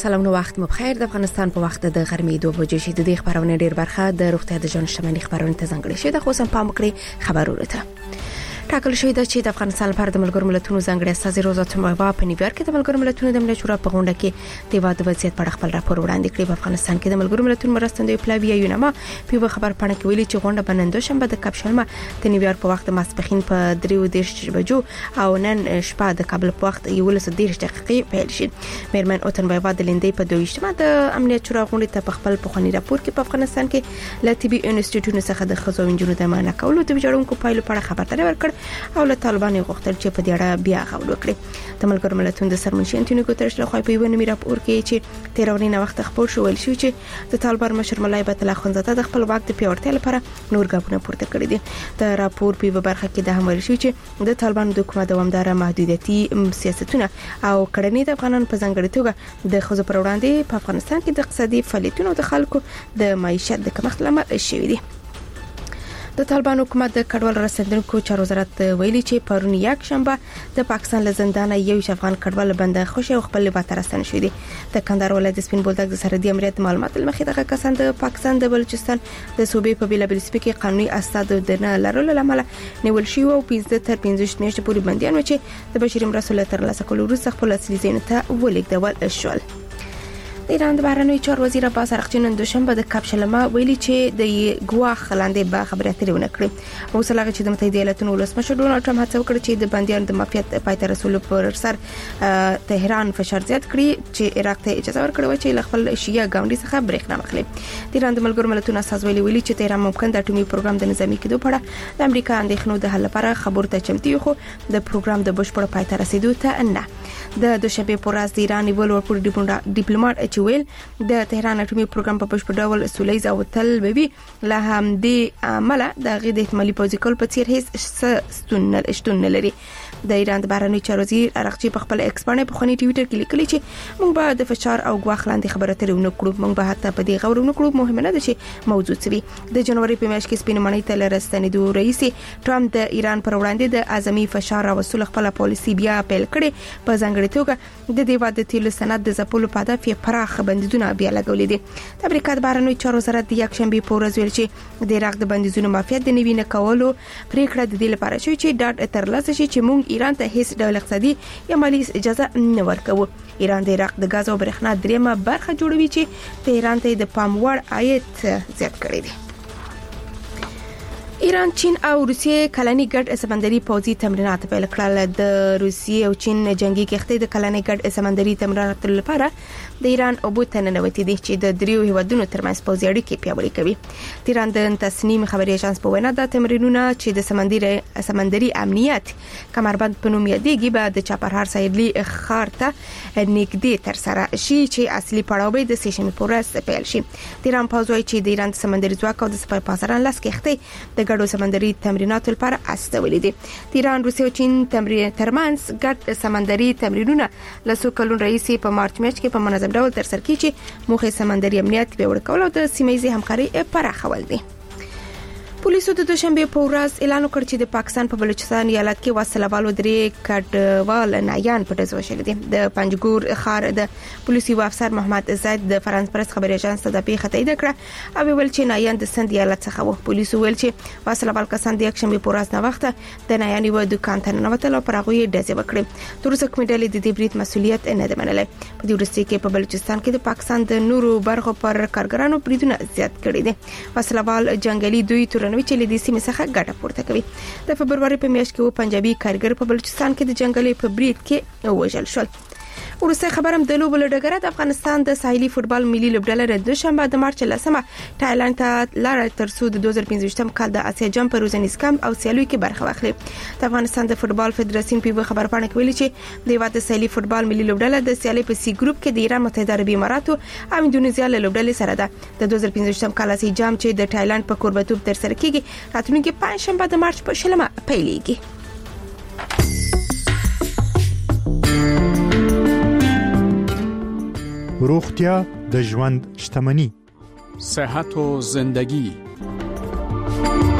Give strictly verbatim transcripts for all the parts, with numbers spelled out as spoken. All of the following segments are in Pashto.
سلام نو وخت مو بخیر. د افغانستان په وخت د غرمې دوه بجې شي د خبرونه ډیر برخه د روغتیا د جان شمنې خبرونه ته ځانګړي شي د خو سم پام کړی خبرونه ته ټاکل شوی د چې د افغانستان لپاره د ملګرو ملتونو ځانګړي استازي روزا تمباوا په نیویارک کې د ملګرو ملتونو د ملي شورا په غونډه کې د واده وضعیت په خپل راپور وړاندې کړی. په افغانستان کې د ملګرو ملتونو مرستندوی پلاوی یونما په خبر پاڼه کې ویلي چې غونډه بنندو شنبه د کپشلما د نیویارک په وخت ماسپخین په درې دیرش بجو او نن شپه د کابل په وخت یولس دیرش دقیقې پیل شي. میرمن اوتنباوا د لندې په دویشتمه د امنیت شورا غونډه ته په خپل پخوانی راپور کې په افغانستان کې ل طبي انسټیټیوټونو څخه د خزو انجونو د معنا کولو د ویجاړونکو پایلو په اړه خبرداري ورکړ او له طالبان غوښتل چې په دې اړه بیا غور وکړي. د ملګرو ملتونو د سرمنشي انټونیو ګوتریش له خوا په یو نوي راپور کې چې تیرونی وخت خبر شو ویل شو چې د طالبان مشر مولای بیت الله خنزاده د خپل واک د پیاوړتیا لپاره نور ګامونه پورته کړی دي. د راپور په برخه کې د هم ویل شو چې د طالبان د حکومت دوامدار محدودیتي سیاستونه او کړنې د افغانانو په ځانګړي توګه د خزو پر وړاندې په افغانستان کې د اقتصادي فعالیتونو د خلکو د معیشت د کمښت لامل شوی دي. د طالبان حکومت د کډوال رسندونکو چارو وزارت ویلي چې پرون یک شنبه د پاکستان له زندانه یو افغان کډوال بنده خوشي او خپل لباس راستنه شوی دی. د کندهار ولایت سپین بولدک د سرحدي امنیت معلومات لمخې دغه کسان د پاکستان د بلوچستان د صوبې په بیلابل سپې کې قانوني اسناد د نه لرلو لامل نیول شوی او پنځه تر پنځه میاشتې پورې بنديان و چې د بشري مرستو تر لاسه کولو وروسته خپل اصلي ځای ته ولیږدول شول. د ایران د بهرنیو چارو وزیر عباس ارغچی نن دوشنبه د کپشلما ویلي چې د ګواخ لاندې به خبرې اترې ونکړي. او سلاغه چې د متحده ایالاتونو ولسمشر ډونالد ټرمپ هڅه وکړه چې د بنديانو د مافیات پای ته رسول پر سر تهران فشار زیات کړي چې عراق ته اجازه ورکړي چې خپل شیعه ګاونډي څخه برېښنا واخلي. د ایران د ملګرو ملتونو اساس ویلي ویلي چې تهران ممکن د اټومي پروګرام د نظامی کېدو په اړه د امریکا اندېښنو د حل لپاره خبرو ته چمتو خو د پروګرام د بشپړ پای ته رسیدو ته نه. د دوشنبه پر ورځ د ایران ول ورپور ډیپلوماټ اچویل د تهران اټومي پروګرام په بشپړ ډول سولېز او تل بيبي له هم د عمل د غیر د احتمالي پوځي کول په څیر هیڅ ستون شتون نه لري. د ایران د بهرنیو چارو وزیر ارغچی په خپل ایکس باندې په خونی ټوئیټر کې لیکلي چې موږ به د فشار او غواخ لاندې خبره ترې ونکړو. موږ به حتی په دې غوړو ونکړو مهمه نه ده چې موجود سوي. د جنوري په میاشت کې سپین معنی ته لرستنیدو رئیس ټرمپ د ایران پر وړاندې د اعظمي فشار او وسول خپل پالیسی بیا پیل کړي. په ځانګړي توګه د دیوا د تیل سند د زپلو په هدف یې پراخ بندیزونه بیا لګولې دي. د امریکا د بهرنیو چارو وزارت د یک شنبه په ورځ ویل چې د عراق د بندیزونو مافیات د نوی نه کولو پریکړه د دې لپاره شوی چې ډاډ ترلاسه شي چې موږ ایران ته هیڅ ډول اقتصادي یا مالی اجازه نه ورکوو. ایران د عراق د غاز او برېښنا دریمه برخه جوړوي چې تهران ته د پام وړ عاید زیات کړی دی. ایران، چین او روسیې کلنی ګډ سمندري پوځي تمرینات پیل کړل. د روسیې او چین جنگي کښتۍ د کلنی ګډ سمندري تمریناتو لپاره د ایران اوبو ته ننوتې دي چې د دریو هیوادونو ترمنځ پوځي اړیکې پیاوړې کوي. د ایران د تصنیم خبري اژانس په وینا د تمرینونو چې د سمندري سمندري امنیت کمربند په نوم یادېږي به د چاپرهار سایډلی ښار ته نږدې تر سره شي چې اصلي پړاو به د سیشن پورس پیل شي. د ایران پوځ وايي چې د ایران سمندري ځواک او د سپای پاسران لاس کښتۍ د ګډو سمندري تمریناتو لپاره استولې دي. د ایران، روسیې او چین تمرین ترمنځ ګډ سمندري تمرینونه لسو کلون رئیس په مارچ میاشت کې په منظم ډول تر سره کیږي چې موخه سمندري امنیت پیاوړی کول او د سیمه‌ییزې همکاري پراخول دي. پولیسو د دوشنبه په ورځ اعلان وکړ چې د پاکستان په بلوچستان ایالت کې وسلوالو درې کډوال نایان په دزو شل دي. د پنجګور ښار د پولیسي افسر محمد زید د فرانس پرس خبري اژانس ته د پیښه تایید کړه او ویل چې نایان د سند ایالت څخه وو. پولیسو ویل چې وسلوال کسان د یک شنبه په ورځ نه وخت د نایان یو دکان ته ننوتل او پر هغه یې ډزې وکړې. تر اوسه کومې ډلې د دې برید مسولیت نه ده منلې. په دې وروستي کې په بلوچستان کې د پاکستان د نورو برخو پر کارګرانو بریدونه زیات کړي دي. وسلوال جنگلي دوی تورن چې د سیمې څخه ګټه پورته کوي. د فبرवरी په میاشت کې و پنجابي کارګر په بلوچستان کې د جنگلي په برید کې وژل شول. ورسته خبرم د لوبو لډګره د افغانستان د ساحلي فوتبال ملي لوبډله د دوشنبه د مارچ لسمه تایلند ته لاره تر څو د دوه زره پنځه کال د اسیا جام په روزنیز کمپ او سیالیو کې برخه واخلي. د افغانستان د فوتبال فدراسیون په خبر پاڼه کې ویلي چې د هیواد ساحلي فوتبال ملي لوبډله د سیالي په سی ګروپ کې د ایران متحده عربي اماراتو او انډونیزیا له لوبډلې سره ده. د دوه زره پنځه کال اسیا جام چې د تایلند په کوربتوب تر سره کیږي راتلونکي پنځشنبه د مارچ په شلمه پیلېږي. روغتیا د ژوند شتمنی. صحت و زندگی.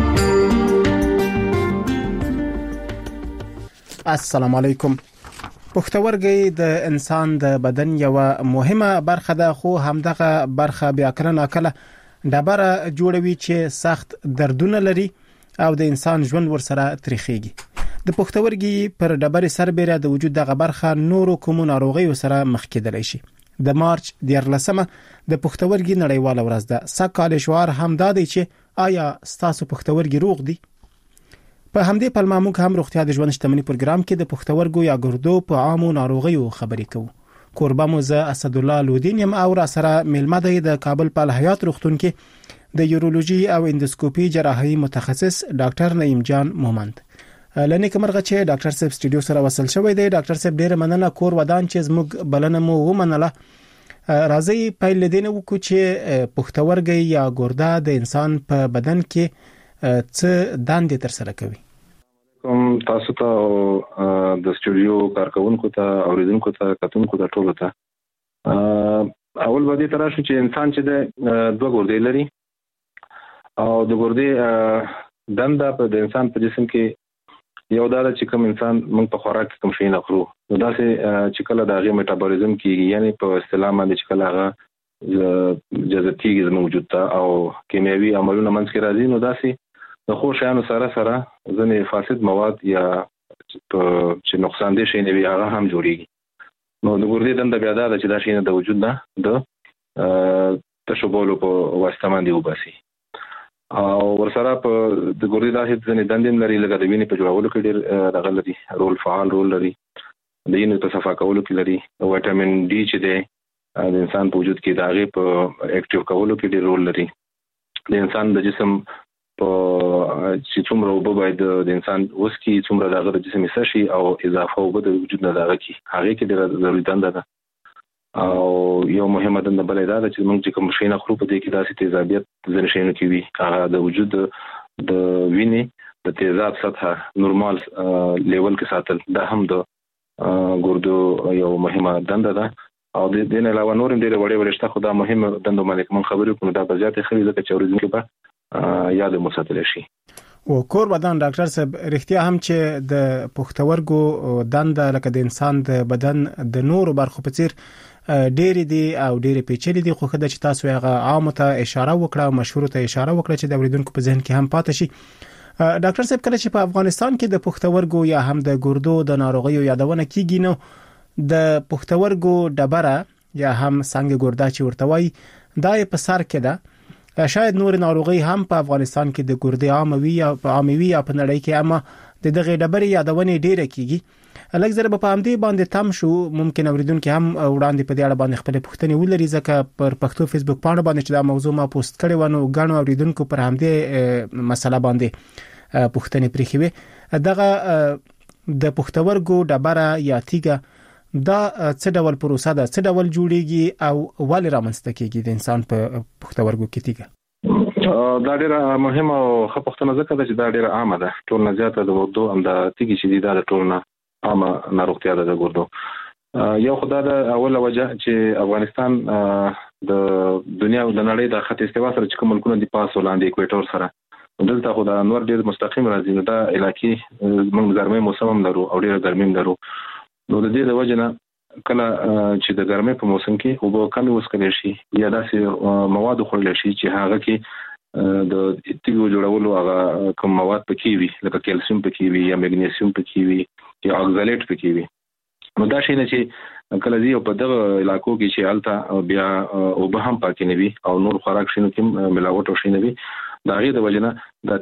السلام علیکم. پښتورګي د انسان د بدن یو مهمه برخه ده، خو همدغه برخه بیا کله کله ډبره جوړوي چې سخت دردونه لري او د انسان ژوند ورسره تریخيږي. د پښتورګي پر ډبره سربېره د وجود دغه برخه نورو کومو ناروغیو سره مخ کېدلی شي. د مارچ دیارلسمه د پښتورګي نړیواله ورځ ده. سږکال شعار هم دا دی چې آیا ستاسو پښتورګي روغ دي؟ په همدې پلمه موږ هم روغتیا د ژوند شتمنۍ پروګرام کې د پښتورګو یا ګردو په عامو ناروغیو خبرې کوو. کوربه مو زه اسد الله لودین یم او را سره میلمه دی د کابل په الحیات روغتون کې د یورولوژي او اندوسکوپي جراحي متخصص ډاکټر نعیم جان مومند. لنی کومرغه چې ډاکټر صاحب سټوډیو سره وصل شوی دی. ډاکټر صاحب ډیر مننه کور ودان چې زموږ بلنه مو ومنله. راځي پیل دینه وکړو چې پښتورګي یا ګرده د انسان په بدن کې څه دندې تر سره کوي. کوم تاسو ته د سټوډیو کارکونکو ته اوریدونکو ته کتونکو ته ټولو ته اول باندې تر شو چې انسان چې د دوه ګردې لري او د ګردې دنده په د انسان په جسم کې یو دا چې کوم انسان موږ په خوراک کوم شي نه خورو نو دا چې کله د هغه میټابولیزم کیږي یعنی په اصطلاح باندې چې کله هغه جذبتي زموږ وجود ته او کیمیاوي عملونه منځ کې راځي نو دا سي د خو شانو سره سره ځنې فاسد مواد یا چې نقصان دي شي نه وي هغه هم جوړيږي. نو د ګردې دنده بیا دا چې دا شي نه د وجود نه د تشوبولو په واسطه باندې وباسي او ورسره په د ګردې داسې ځنې دندې لري لکه د وینې په جوړولو کې ډېر دغه لري رول فعال رول لري د وینې په صفا کولو کې لري وټامین ډي چې دی د انسان په وجود کې د هغې په اکټیو کولو کې ډېر رول لري. د انسان د جسم په چې څومره اوبه باید د انسان اوس کې څومره دغه د جسم حصه شي او اضافه اوبه د وجود نه دغه کې هغه کې ډېره ضروري دنده ده او یو مهمه دنده بلې ده چې موږ چې کوم شي نه خورو په دې کې داسې تیزابیت ځینې شیانو کې وي هغه د وجود د وینې د تیزاب سطح نورمال لیول کې ساتل دا هم د ګردو یو مهمه دنده ده او د دې نه علاوه نور هم ډېر وړې وړې شته خو دا مهمه دنده باندې کوم خبرې کوم دا په زیاتې خري ځکه چې اوریدونکو به یاد مو ساتل شي. او کور بدن ډاکټر صاحب رښتیا هم چې د پښتورګو دنده لکه د انسان د بدن د نورو برخو په څیر ډېری دي او ډېری پیچلي دي خو خدای چې تاسو هغه عام ته اشاره وکړه او مشهور ته اشاره وکړه چې د اوریدونکو په ذهن کې هم پاتې شي. ډاکټر صاحب کله چې په افغانستان کې د پښتورګو یا هم د ګردو د ناروغیو یادونه کیږي نو د پښتورګو ډبره یا هم څنګه ګرده چې ورته وایي دا په سر کې ده. شاید نور ناروغي هم په افغانستان کې د ګردې عاموي یا په عاموي یا په نړۍ کې اما د دغه ډبرې یادونه ډیره کیږي. لکه زره په همدې باندې تم شو ممکن اوریدونکو هم وړاندې په دې اړه باندې خپل پوښتنې ولري ځکه پر پښتو فیسبوک پاڼه باندې چې دا موضوع ما پوسټ کړی و نو غاڼو اوریدونکو پر همدې مسله باندې پوښتنې پرېښوي. دغه د پښتورګو ډبره یا تیګه دا څه ډول پروسه ده څه ډول جوړیږي او ولې رامنځته کیږي د انسان په پښتورګو کې تیګه؟ دا ډیره مهمه او ښه پوښتنه ځکه چې دا ډیره عامه ده ټول نه زیاته د ګردو هم د تیګې چې دا د ټول نه عامه ناروغتیا ده د ګردو. یو خدای د اوله وجه چې افغانستان د دنیا او د نړۍ د خط استوا سره چې کوم ملکونه دی پاس ولاندې اکویټور سره دلته خو د انور ډیر مستقیم راځي نو دا علاقې موږ ګرمۍ موسم هم لرو او ډیره ګرمۍ هم لرو نو د دې د وجه نه کله چې د ګرمۍ په موسم کې اوبه کمې وڅښل شي یا داسې مواد خوړل شي چې هغه کې د تیږو جوړولو هغه کوم مواد پکې وي لکه کیلشیم پکې وي یا مګنیزیم پکې وي یا اکزالیټ پکې وي نو دا شي نه چې کله دی په دغه علاقو کې چې الته بیا اوبه هم پکې نه وي او نور خوراک شنو کې ملاوټ شي نه وي دا غي د وجه نه د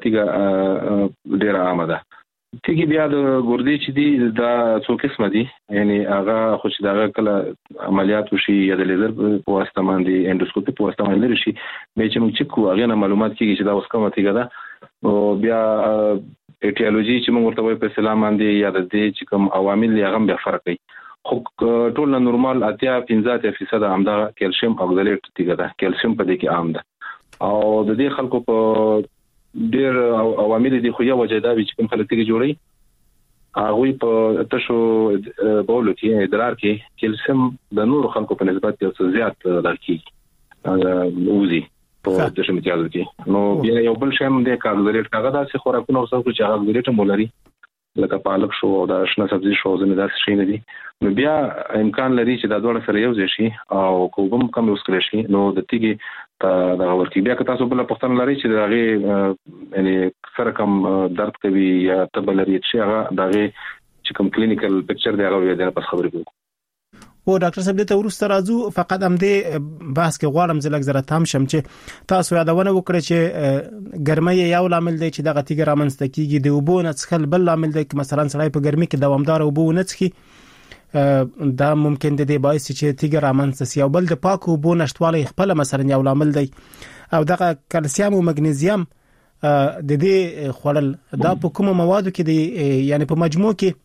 تیګه ډیره عامه ده. تیګي بیا د ګردې چې دي دا څو قسمه دي یعنی هغه خو چې دا کله عملیات وشي یا د لیزر په واسطه باندې اندوسکوپي په واسطه باندې لري شي به چې موږ چې کو هغه معلومات کیږي چې دا اوس کومه تیګه ده او بیا ایټیولوژي چې موږ ورته وایو په اسلام باندې یا د دې چې کوم عوامل یې هم بیا فرق کوي خو ټول نورمال اتیا پنځه فیصد همدا کیلشیم اکزالیټ تیګه ده کیلشیم په دې کې عام ده او د دې خلکو په ډیر عوامل دي خو یو وجه دا چې کوم خلک تیګه جوړي هغه په تاسو بولو کې ادرار کې کیلشیم د نور خلکو په نسبت یو څه زیات درکې هغه وزي په دې شمتیازو کې نو بیا یو بل شیم د کارګریټ هغه داسې خوراکونه اوسه چې هغه ګریټ مولري لکه پالک شو او د شنه سبزي شو ځنه داسې شي نه دي نو بیا امکان لري چې دا ډول سره یو ځای شي او کوم کم یوز کړی شي نو د تیږي د ورکی بیا که تاسو بل پښتنه لري چې دغه یعنی سره کم درد کوي یا تبه لري چې هغه دغه چې کوم کلینیکل پکچر دی هغه د پس خبرې کوي. او ډاکټر صاحب ته ورسته راځو فقط هم دې بحث کې غواړم زلک زره تام شم چې تاسو یادونه وکړئ چې ګرمۍ یو لامل دی چې دغه تیګ رامنځته کیږي د اوبو نه څخل بل لامل دی چې مثلا سړی په ګرمۍ کې دوامدار اوبو نه څخي دا ممکن دی د باعث چې تیګ رامنځته سي او بل د پاکو اوبو نشټوالی خپل مثلا یو لامل دی او دغه کلسیم او مګنیزیم د دې خلل دا په کومو موادو کې دی یعنی په مجموع کې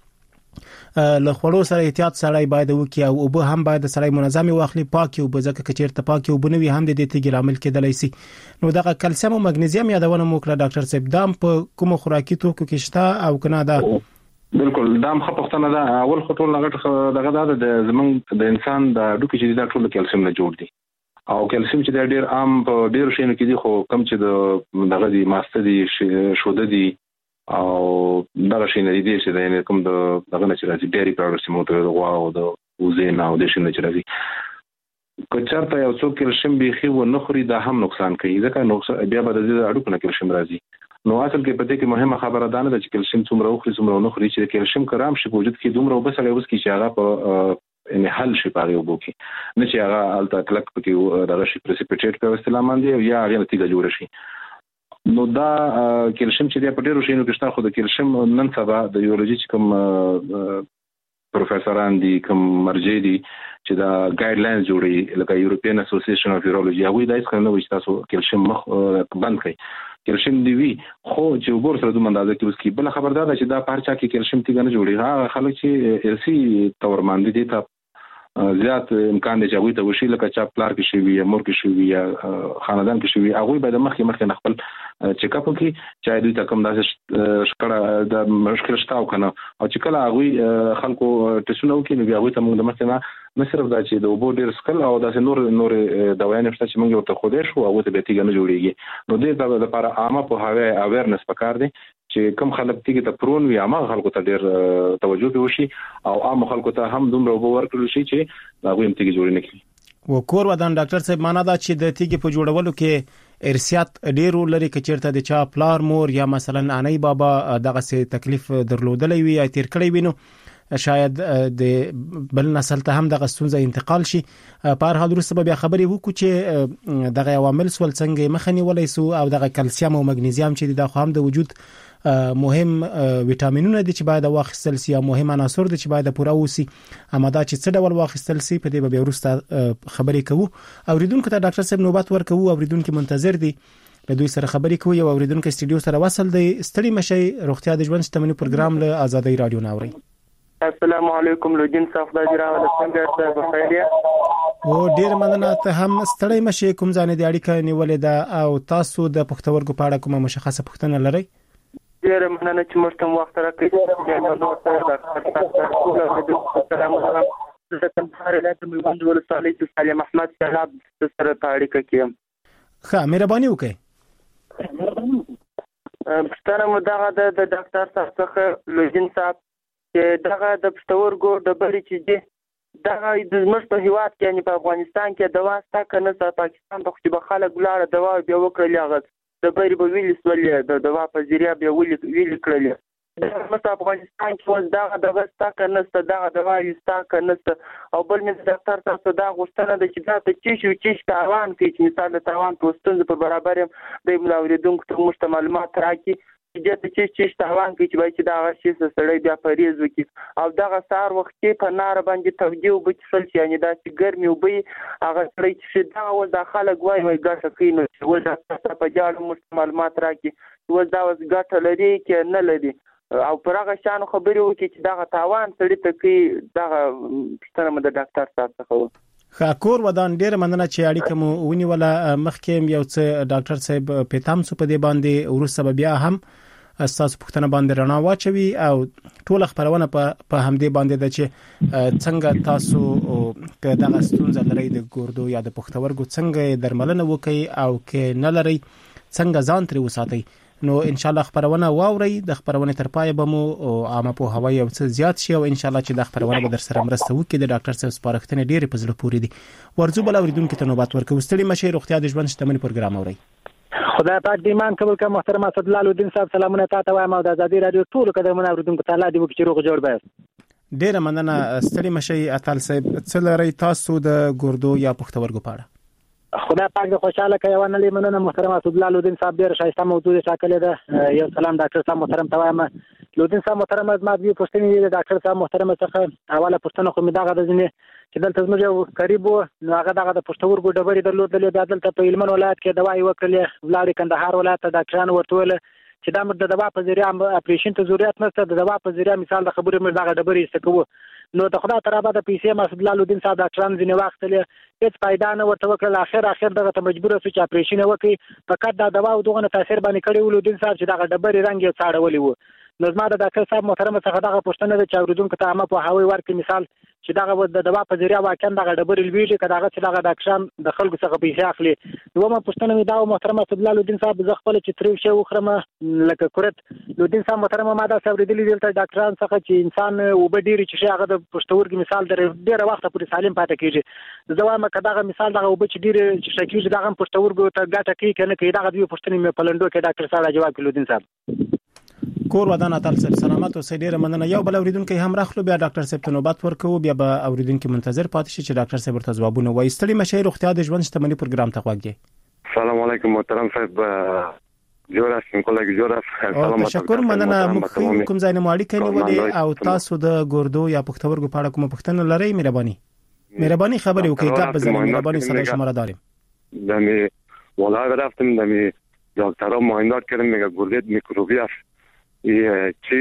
له خورو سره احتیاط سره باید وکي او اوبه هم باید سره منظمي واخلي پاکي او بزکه کچیرته پاکي او بنوي هم د دې تیګ عامل کېدلی سي نو دغه کلسیم او مګنیزیم یادونه مو کړه ډاکټر صاحب دام په کوم خوراکي توکو کې شته او کنه دا بالکل دام خپختنه دا اول خطول لغټ دغه د زمنګ د انسان د ډوکی چې دا ټول کلسیم نه جوړ دي او کلسیم چې ډېر عام په ډېر شینو کې دي خو کم چې د دغه دي ماسته دي شوده دي او دغه شینې دي چې د کوم د دغه چې راځي ډېری پروډکټس مو ته غوا او د وزن او د شینې چې راځي کچارته یو څو کلسیم بيخي و نه خوري دا هم نقصان کوي ځکه نقصان بیا به د اړوکو نه کلسیم راځي نو اصل کې پدې کې مهمه خبره ده نه چې کلسیم څومره وخوري څومره نه خوري چې کلسیم کرام شي په وجود کې دومره وبسره اوس کې چې هغه په ان حل شي پاره وبو کې نه چې هغه الته کلک پکې دغه شي پریسپیټیټ په استعمال باندې یا هغه نتیجه جوړ شي نو دا کلسیم چې په ډیرو شینو کې شته خو د کلسیم نن سبا د یولوژي کوم پروفیسوران دي کوم مرجع دي چې دا ګایډ لاینز جوړي لکه یورپین اسوسییشن اف یورولوژي هغه دا هیڅ نه وایي تاسو کلسیم مخ بند کړئ کلسیم دی وی خو چې وګور سره دوه اندازه کې اوس کې بل خبردار ده چې دا پارچا کې کلسیم تیګ نه جوړي هغه خلک چې ارسي تور باندې دي ته زیات امکان دی چې هغه ته وشي لکه چا پلار کې شي یا مور کې شي یا خاندان کې شي هغه به د مخکې مخکې خپل چیک اپ کوي چې دوی ته کوم داسې شکړه د مشکل شته او کنه او چې کله هغه خلکو ټیسټونه وکړي نو هغه ته موږ د مخکې نه صرف دا چې د اوبو ډیر سکل او داسې نور نور دوايان شته چې موږ ورته خو دې شو هغه ته به تیګ نه جوړيږي نو دې لپاره عامه په هغه اویرنس پکار دی چې کوم خلک تیګ ته پرون وي عامه خلکو ته ډیر توجه وشي او عام خلکو ته هم دومره اوبو ورکړل شي چې هغه هم تیګ جوړ نه کړي و کور ودان ډاکټر صاحب معنا دا چې د تیګ په جوړولو کې ارثیات ډیرو لري کچیرته د چا پلار مور یا مثلا انای بابا دغه سه تکلیف درلودلې وي یا تیر کړی وي نو شاید د بل نسل ته هم دغه ستونزه انتقال شي په هر حال وروسته بیا خبرې وکړو چې دغه عوامل سول څنګه مخنی ولای سو او دغه کلسیم او مګنیزیم چې د خام د وجود مهم وټامینونه دي چې باید واخیستل سي او مهم عناصر دي چې باید پوره وسی اما دا چې څه ډول واخیستل سي په دې به ورسته خبرې کوو اوریدونکو ته ډاکټر صاحب نوبت ورکوو اوریدونکو منتظر دي له دوی سره خبرې کوي او اوریدونکو استډیو سره وصل دي ستړي مشي روغتیا د ژوند شتمنۍ پروګرام له آزادۍ رادیو ناوري السلام علیکم لوجین صاحب د جراوه څنګه ته بخیریه او ډیر مننه ته هم ستړي مشي کوم ځانې د اړیکه نیولې ده او تاسو د پښتورګو په اړه کومه مشخصه پوښتنه لرئ ډیر مننه چې موږ ته وخت راکړئ نو تاسو ته د کمپارې لاته مې وندول صالح سلام احمد سلام سره اړیکه کیم ښه مهرباني وکړئ پښتنه مو دغه د ډاکټر صاحب څخه لوجین صاحب چې دغه د پښتورګو د بلې چې دي دغه د زموږ په هیواد کې یعنی په افغانستان کې دوا ستا کنه په پاکستان ته خو به خلک لاړه دوا بیا وکړل هغه د بری په ویل سولې د دوا په ذریعہ بیا ویل ویل کړل د افغانستان کې اوس دغه د وستا کنه ست دغه دوا یستا کنه او بل مې ډاکټر تاسو دا غوښتنه د چې دا ته چې شو چې تاوان کې چې مثال د تاوان پوسټونز په برابر د ملاوریدونکو ته مشته معلومات راکړي چې د چې چې تاوان کې چې وایي چې دا غشي سړی بیا پریز وکي او دغه سار وخت کې په نار باندې توجیه وبچل چې یعنی دا چې ګرمي وبي هغه سړی چې دا و د خلک وایي وایي ګټه کوي نو چې و دا په جاړو مشته معلومات راکړي و دا وس ګټه لري کې نه لري او پر هغه شان خبرې وکړي چې دغه تاوان سړی ته کوي دغه پښتنه مده ډاکټر صاحب څخه خاکور ودان ډیر مننه چې اړیکه مو ونیوله مخکې یو څه ډاکټر صاحب پیتام سو په دې باندې ورسره بیا هم اساس پښتنه باندې رڼا واچوي او ټول خبرونه په همدې باندې د چې څنګه تاسو که دغه ستونزه لري د ګردو یا د پښتورګو څنګه درملنه وکړي او که نه لري څنګه ځان تر وساتي نو ان شاء الله خبرونه واوري د خبرونه تر پای به مو عامه په هوایي او څه زیات شي او ان شاء الله چې د خبرونه به در سره مرسته وکړي د ډاکټر صاحب سپارښتنې ډېرې په زړه پورې دي. ورځو بل اوریدونکو ته نوبت ورکوي. ستړي مشه روغتیا د ژوند شتمنۍ پروګرام اوري. خدای پاک دې ایمان قبول کړه. محترم اسدالله الدین صاحب سلامونه تاسو وایم او د ازادي رادیو ټول قدمونه اوریدونکو ته الله دې وکړي چې روغ جوړ به. ډېر مننه ستړي مشه اتل صاحب. څه لري تاسو د ګردو یا پښتورګو په اړه؟ خدای پاک دې خوشاله کړي. ونه لې مننه محترم اسدالله الدین صاحب ډېر شایسته موضوع ټاکلې ده. یو سلام ډاکټر صاحب محترم ته وایم. الدین صاحب محترم ما دې پوښتنې د ډاکټر صاحب محترم څخه حواله پوښتنه خو مې دغه د ځینې چې دلته زموږ یو قریب نو هغه دغه د پښتورګو ډبرې درلودلې. بیا دلته په هلمند ولایت کې دوا یې وکړلې. ولاړې کندهار ولایت ته ډاکټرانو ورته ویل چې دا موږ د دوا په ذریعه اپریشن ته ضرورت نشته. د دوا په ذریعه مثال د خبرې موږ دغه ډبرې ایسته کوو. نو د خدای تر ابده پیسې مسعود الدین صاحب ډاکټران ځینې وخت لې هیڅ فائدہ نه ورته وکړل. اخر اخر دغه ته مجبور شو چې اپریشن وکړي. فقط دا دوا او دغه تاثیر باندې کړی ول الدین صاحب چې دغه ډبرې رنګ یې څاړولې وو. نو زما د ډاکټر صاحب محترم څخه دغه پوښتنه ده چې اوریدونکو ته عامه په هوای ورکړي مثال چې دغه د دوا په ذریعه واقعا دغه ډبرې لویږي که دغه چې دغه ډاکټران د خلکو څخه پیسې اخلي. دومره پوښتنه مې دا محترم اسدالله الدین صاحب زه خپل چې تریو شی وخورم لکه کورت الدین صاحب محترم ما دا اوریدلي دلته ډاکټران څخه چې انسان اوبه ډېرې چې هغه د پښتورګي مثال در ډېره وخت پورې سالم پاتې کیږي. زه وایم که دغه مثال دغه اوبه چې ډېرې چې شکیږي دغه پښتورګو ته ګټه کوي کنه کوي. دغه دوی پوښتنې مې په لنډو کې ډاکټر صاحب جواب کړ. الدین صاحب کور ودان اتل صاحب سلامت او سړي مننه. یو بل اوریدونکو هم راخلو بیا ډاکټر صاحب ته نوبت ورکو. بیا به اوریدونکو منتظر پاتې شي چې ډاکټر صاحب ورته ځوابونه وایي. ستړي مشه روغتیا د ژوند شتمنۍ پروګرام ته غواړي. سلام علیکم محترم صاحب جوړ اسم کولاګ جوړ سلام. تشکر مننه. کوم ځای نه ماړی کني ولې او تاسو د ګردو یا پښتورګو په اړه کوم پوښتنه لرئ؟ مهرباني مهرباني خبرې وکړئ. ګپ بزنه مهرباني صدا شما را داریم. دمی والله رفتم دمی دکترا معاینات کردم میگه گردت میکروبی است. یه چی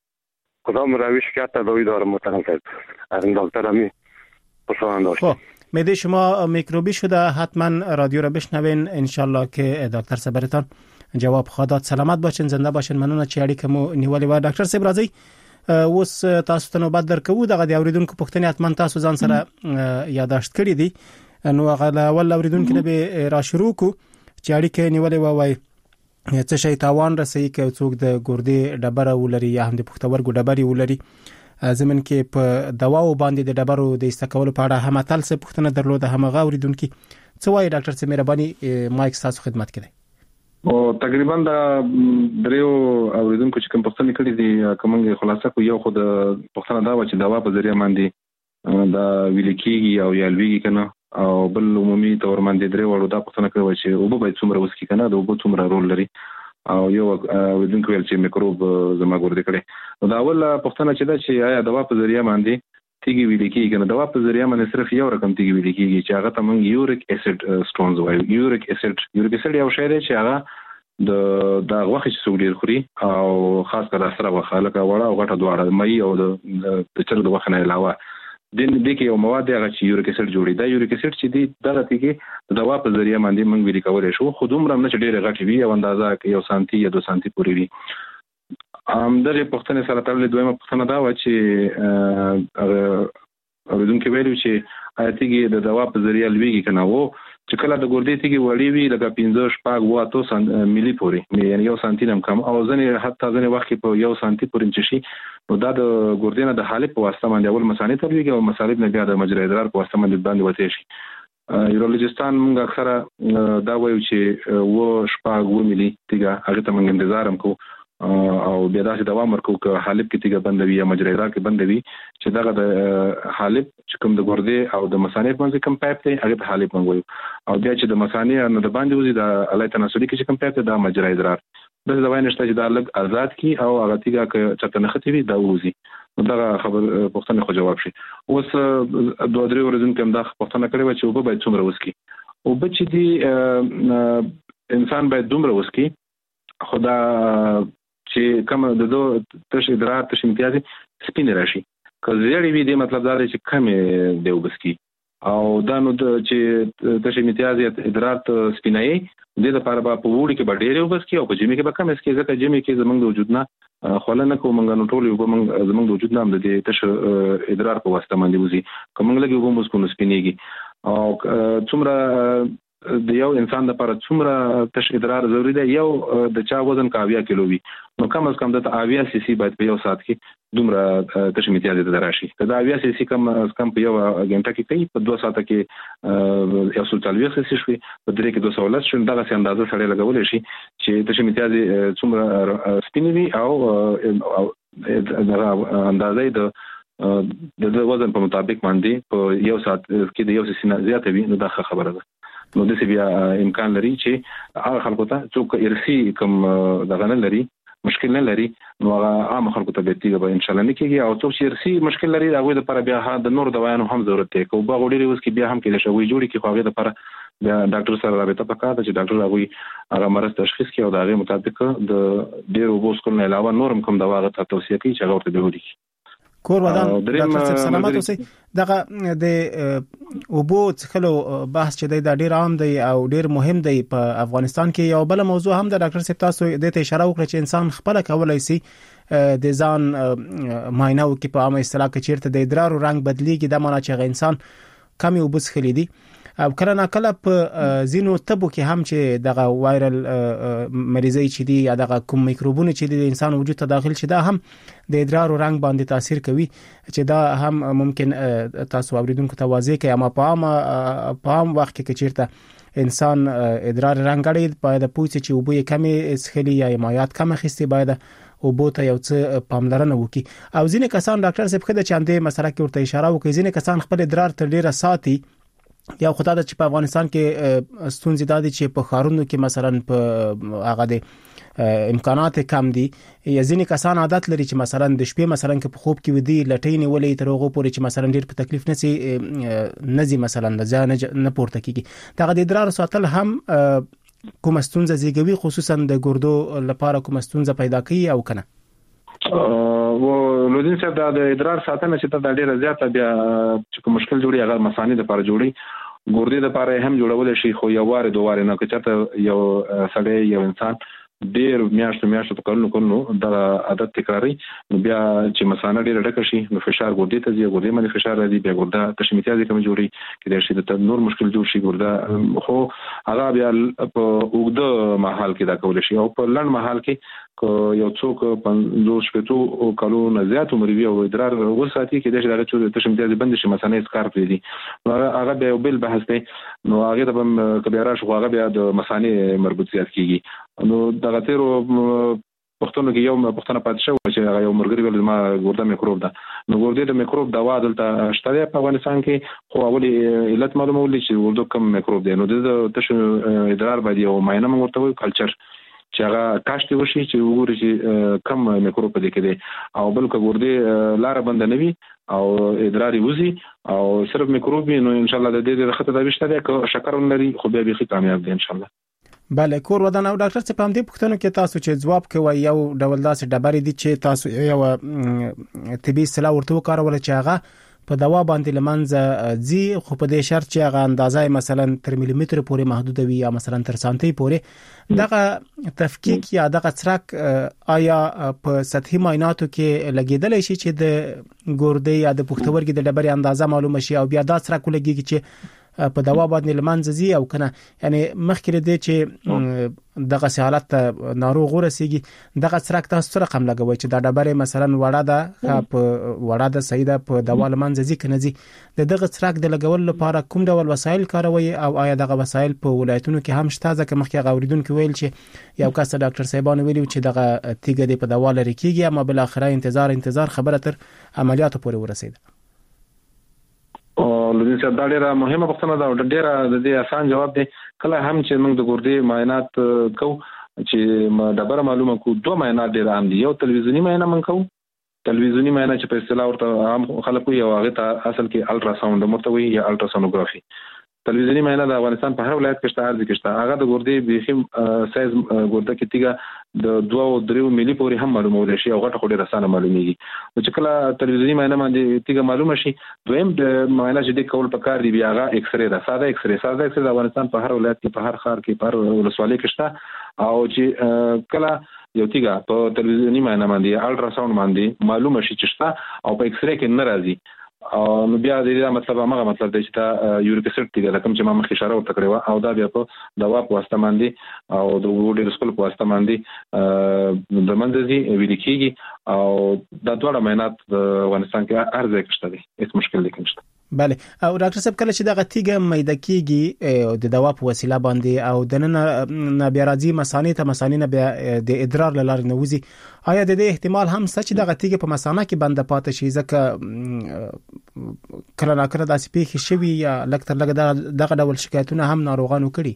کدام روش که تداوی داره محترم صاحب؟ از این دکتر همی پرسان داشتیم. میده شما میکروبی شده حتما رادیو را بشنوین انشالله که دکتر صاحب براتون جواب خواهد داد. سلامت باشین زنده باشین. ممنون چې اړیکه مو نیولې و. ډاکټر صاحب راځي اوس تاسو ته نوبت درکو. دغه د اوریدونکو پوښتنې حتما تاسو ځان سره یاداشت کړی دي. نو هغه اول اوریدونکو نه به را شروع کو چې اړیکه نیولې و وای څه شي تاوان رسېږي که څوک د ګردې ډبره ولري یا هم د پښتورګو ډبرې ولري. زمون کې په دواو باندې د ډبرو د استعمال په اړه هم اتل څه پوښتنه درلوده. هم غوړیدونکو څه وایي ډاکټر صاحب مهرباني مایک تاسو خدمت کړئ. او تقریبا دا دریو اوریدونکو چې کوم پوښتنه کړې دي کومه خلاصه کو یو خو د پوښتنه دا و چې دوا په ذریعہ باندې دا ویل کېږي او یا لویږي کنه او بل عمومي تور باندې درې وړو دا پوښتنه کوي چې او به څومره وسکی کنه دا او څومره رول لري او یو ودونکو ویل چې میکروب زما ګردې کړي. دا اول پوښتنه چې دا چې آیا دوا په ذریعہ باندې تیږي ویل کېږي کنه. دوا په ذریعہ باندې صرف یو رقم تیږي ویل کېږي چې هغه ته موږ یوریک اسید سټونز وایو. یوریک اسید یوریک اسید یو شی دی چې هغه د د غوښه چې سوډیر خوري او خاص کر سره غوښه لکه وړه او غټه دواړه مې او د چرګ د غوښه نه علاوه د دې کې یو مواد هغه چې یوریک اسید جوړي. دا یوریک اسید چې دی دغه تیږي د دوا په ذریعہ باندې موږ ویل کولای شو. خو دومره نه چې ډېر غټي وي او اندازه کې یو سانتي یا دوه سانتي پورې وي. ام دغه پوښتنه سره تړلې دویمه پوښتنه دا و چې هغه اوریدونکو ویلو چې آیا تیږي د دوا په ذریعہ لویږي کنه. وو چې کله د ګردې تیږي وړي وي لکه پنځه شپږ و اته سان ملي پورې یعنی یو سانتي هم کم او ځنې حتی ځنې وخت په یو سانتي پورې شي. نو دا د ګردې نه د حالب په واسطه باندې اول مثانې ته لویږي او مصالب نه بیا د مجرا ادرار په واسطه باندې باندې وته شي. یورولوژیستان موږ اکثره دا وایو چې و شپږ و ملي تیږه هغه ته موږ انتظار هم کوو او بیا داسې دوام ورکو که حالب کې تیږه بندوي یا مجرا ادرار کې بندوي چې دغه د حالب چې کوم د ګردې او د مثانې په منځ کې کوم پایپ دی هغه ته حالب موږ وایو او بیا چې د مثانې نه د باندې وځي د الای تناسلي کې چې کوم پایپ دی دا مجرا ادرار. د دوا نشته چې دا لږ آزاد کی او هغه تیږه که چرته نه ختوي دا وځي. نو دا خبر پوښتنه خو جواب شي. اوس دوه درې ورځې کوم دا پوښتنه کړې و چې وب باید څومره وسکي او به چې دی انسان باید دومره وسکي. خدا چې کوم د دوه تش ادرار تش امتیازي سپین راشي که زیړی وي د مطلب دا دی چې کم دی وبسکي او دا نو چې تش امتیازي ادرار ته سپینای د لپاره په وړي کې ډېر وبسکي او په جمی کې به کم اسکي ځکه جمی کې زمونږ د وجود نه خلنه کوم موږ نو ټول یو موږ زمونږ د وجود نه د تش ادرار په واسطه باندې وځي کوم لګي وګم وسکو سپینيږي او څومره د یو انسان لپاره څومره تش ادرار ضروری دی یو د چا وزن کا اویا کیلو وي نو کم از کم د اویا سی سی باید په یو ساعت کې دومره تش امتیاز د راشي دا اویا سی سی کم از کم په یو غنټه کې کوي په دوه ساعته کې یو څو تلوي سی شي په درې کې دوه سوه لس شو دغه څه اندازه سره لګول شي چې تش امتیاز څومره سپینوي او دغه اندازې د د وزن په مطابق باندې په یو ساعت کې د یو سی نه زیاته وي نو دا خبره ده نو د سی بیا امکان لري چې هغه خلکو ته څوک ارسي کوم دغه نه لري مشکل نه لري نو هغه عام خلکو ته به تیګه به ان شاء الله نه کیږي او څوک چې ارسي مشکل لري هغه د پر بیا د نور دوايانو هم ضرورت دی کو به غوډي اوس کې بیا هم کې د شوی جوړي کې خو هغه د پر بیا ډاکټر سره رابطه پکاره چې ډاکټر هغه هغه مرض تشخیص کوي او د هغه مطابق د ډیرو بوسکل نه علاوه نورم کوم دوا غته توصیه کوي چې هغه ورته به ودی کور ودان ډاکټر صاحب سلامات اوسئ دغه د اوبو څخلو بحث چې د ډیر عام دی او ډیر مهم دی په افغانستان کې یو بل موضوع هم د ډاکټر صاحب تاسو د ته اشاره وکړه چې انسان خپل کولای شي د ځان معاینه وکړي په عامه اصطلاح کې چیرته د ادرار رنگ بدلیږي د معنی چې انسان کمی اوبو څخلی دي او کله نه کله په زینو تبو کې هم چې دغه وایرل مریضي چې دی یا دغه کوم میکروبونه چې د انسان وجود ته داخل شي دا هم د ادرار رنگ باندې تاثیر کوي چې دا هم ممکن تاسو اوریدونکو ته واضح کوي اما په عام په عام وخت کې چیرته انسان ادرار رنگ غړي باید پوښتنه چې وبو یې کمی اسخلی یا مایات کم خسته باید او بوته یو څه پاملرنه وکي او ځینې کسان ډاکټر صاحب خدای چاندې مسله کې ورته اشاره وکړي ځینې کسان خپل ادرار تر ډیره ساتي یا خدای د چې په افغانستان کې ستونزې دادي چې په خارونو کې مثلا په هغه د امکانات کم دي یا ځینې کسان عادت لري چې مثلا د شپې مثلا کې په خوب کې ودی لټینې ولې تر هغه پورې چې مثلا ډیر په تکلیف نسی نزي مثلا ځان نه پورته کیږي دغه د ادرار ساتل هم کوم ستونزه زیږوي خصوصا د ګردو لپاره کوم ستونزه پیدا کوي او کنه و لودین صاحب د ادرار ساتنه چې د ډیره زیاته بیا چې کوم مشکل جوړي هغه مسانې د لپاره جوړي ګردې د لپاره هم جوړول شي خو یو واره دوه واره نه کچته یو سړی یو انسان ډیر میاشتو میاشتو په کولو کولو د عادت تکراری نو بیا چې مسانه ډیر ډکه شي نو فشار ګردې ته ځي ګردې باندې فشار راځي بیا ګرده تشمیتیازي کوم جوړي کې د شي د نور مشکل جوړ شي ګرده خو هغه بیا په اوږده مهال کې دا کول شي او په لړ مهال کې یو څوک پنځوس شپږ کالو نه زیات عمر وي او ادرار وساتي کې د شي د تشمیتیازي بند شي مسانه اسکار پری دي هغه بیا بل بحث دی نو هغه ته کبیره شو هغه بیا د مسانه مربوطیت کیږي نو دغه تیرو پښتون کې یو پښتنه پات شو چې هغه یو مرګري ول ما ګورده میکروب ده نو ګورده د میکروب دوا دلته شته په افغانستان کې خو اولی علت معلومه ولې چې ورته کم میکروب دی نو د تش ادرار باندې یو معاینه مرته وي کلچر چې هغه کاشتي وشي چې وګوري چې کم میکروب دې کې دي او بل کګورده لار بند نه وي او ادراري وزي او صرف میکروب نو ان شاء الله د دې خطر د وشته ده شکر لري خو به به کامیاب دي ان شاء الله بله کور ودان او ډاکټر څه پام دې پښتنو کې تاسو چې جواب کوي یو ډول داسې ډبرې دي چې تاسو یو طبي اصطلاح ورته وکارول چې هغه په دوا باندې لمنځه ځي خو په دې شرط چې هغه اندازه مثلا تر ملي متر پورې محدود وي یا مثلا تر سانتي پورې دغه تفکیک یا دغه څرک آیا په سطحي معایناتو کې لګیدل شي چې د ګردې یا د پښتورګي د ډبرې اندازه معلومه شي او بیا دا څرک ولګيږي چې په دوا باندې لمنځه ځي او کنه یعنی مخکې دې چې دغه حالت ناروغ ورسیږي دغه څرک تاسو سره رقم لګوي چې دا ډبره مثلا وړه ده په وړه ده سیده په دوا لمنځه ځي کنه ځي د دغه څرک د لګول لپاره کوم ډول وسایل کاروي او آیا دغه وسایل په ولایتونو کې هم شته ځکه مخکې غوړیدونکو ویل چې یو کس ډاکټر صاحبانو ویلي چې دغه تیګه دې په دوا لري کیږي اما بل اخره انتظار انتظار خبره تر عملیاتو پورې ورسیده او لږ څه دا ډیره مهمه پوښتنه ده ډیره د دې آسان جواب دی کله هم چې موږ د ګردې معاینات کوو چې ډبره معلومه کو دوه معاینات ډیر عام دي یو تلویزیونی معاینه موږ کوو تلویزیونی معاینه چې په اصطلاح ورته عام خلکو یو هغه ته اصل کې الټرا ساوند مرتوي یا الټرا سونوګرافي تلویزیونی معاینه د افغانستان په هر ولایت کې شته هر ځای کې شته هغه د ګردې بخیم سایز ګرده کې تیګه د دوه او درې ملي پورې هم معلومول شي او غټه خوري رسانه معلومیږي چې کله تلویزیونی معاینه باندې تیګه معلومه شي دویم د معاینه چې د کول په کار دی بیا هغه ایکس ری ده ساده ایکس ری ساده ایکس ری د افغانستان په هر ولایت کې په هر ښار کې په هر ولسوالۍ کې شته او چې کله یو تیګه په تلویزیونی معاینه باندې الټرا ساوند باندې معلومه شي چې شته او په ایکس ری کې ناراضي او نو بیا د دې مطلب هغه مطلب دی چې دا یوریک اسید دی کوم چې ما مخکې اشاره ورته کړې و او دا بیا په دوا په واسطه باندې او د وډیر سکول په واسطه باندې د منځي ویل کېږي او دا ډول معاینات د افغانستان کې ارزه کشته دي هیڅ مشکل نه کېږي. بله او ډاکټر صاحب کله چې د غتیګه میده کېږي د دوا په وسیله باندې او د نن بیا راځي مسانې ته مسانې نه بیا د ادرار لاره نه وځي آیا د دې احتمال هم سچ د غتیګه په مسانه کې بند پاتې شي ځکه کله نا کله داسې پیښې شوي یا لکتر لګ دغه ډول شکایتونه هم ناروغانو کړي؟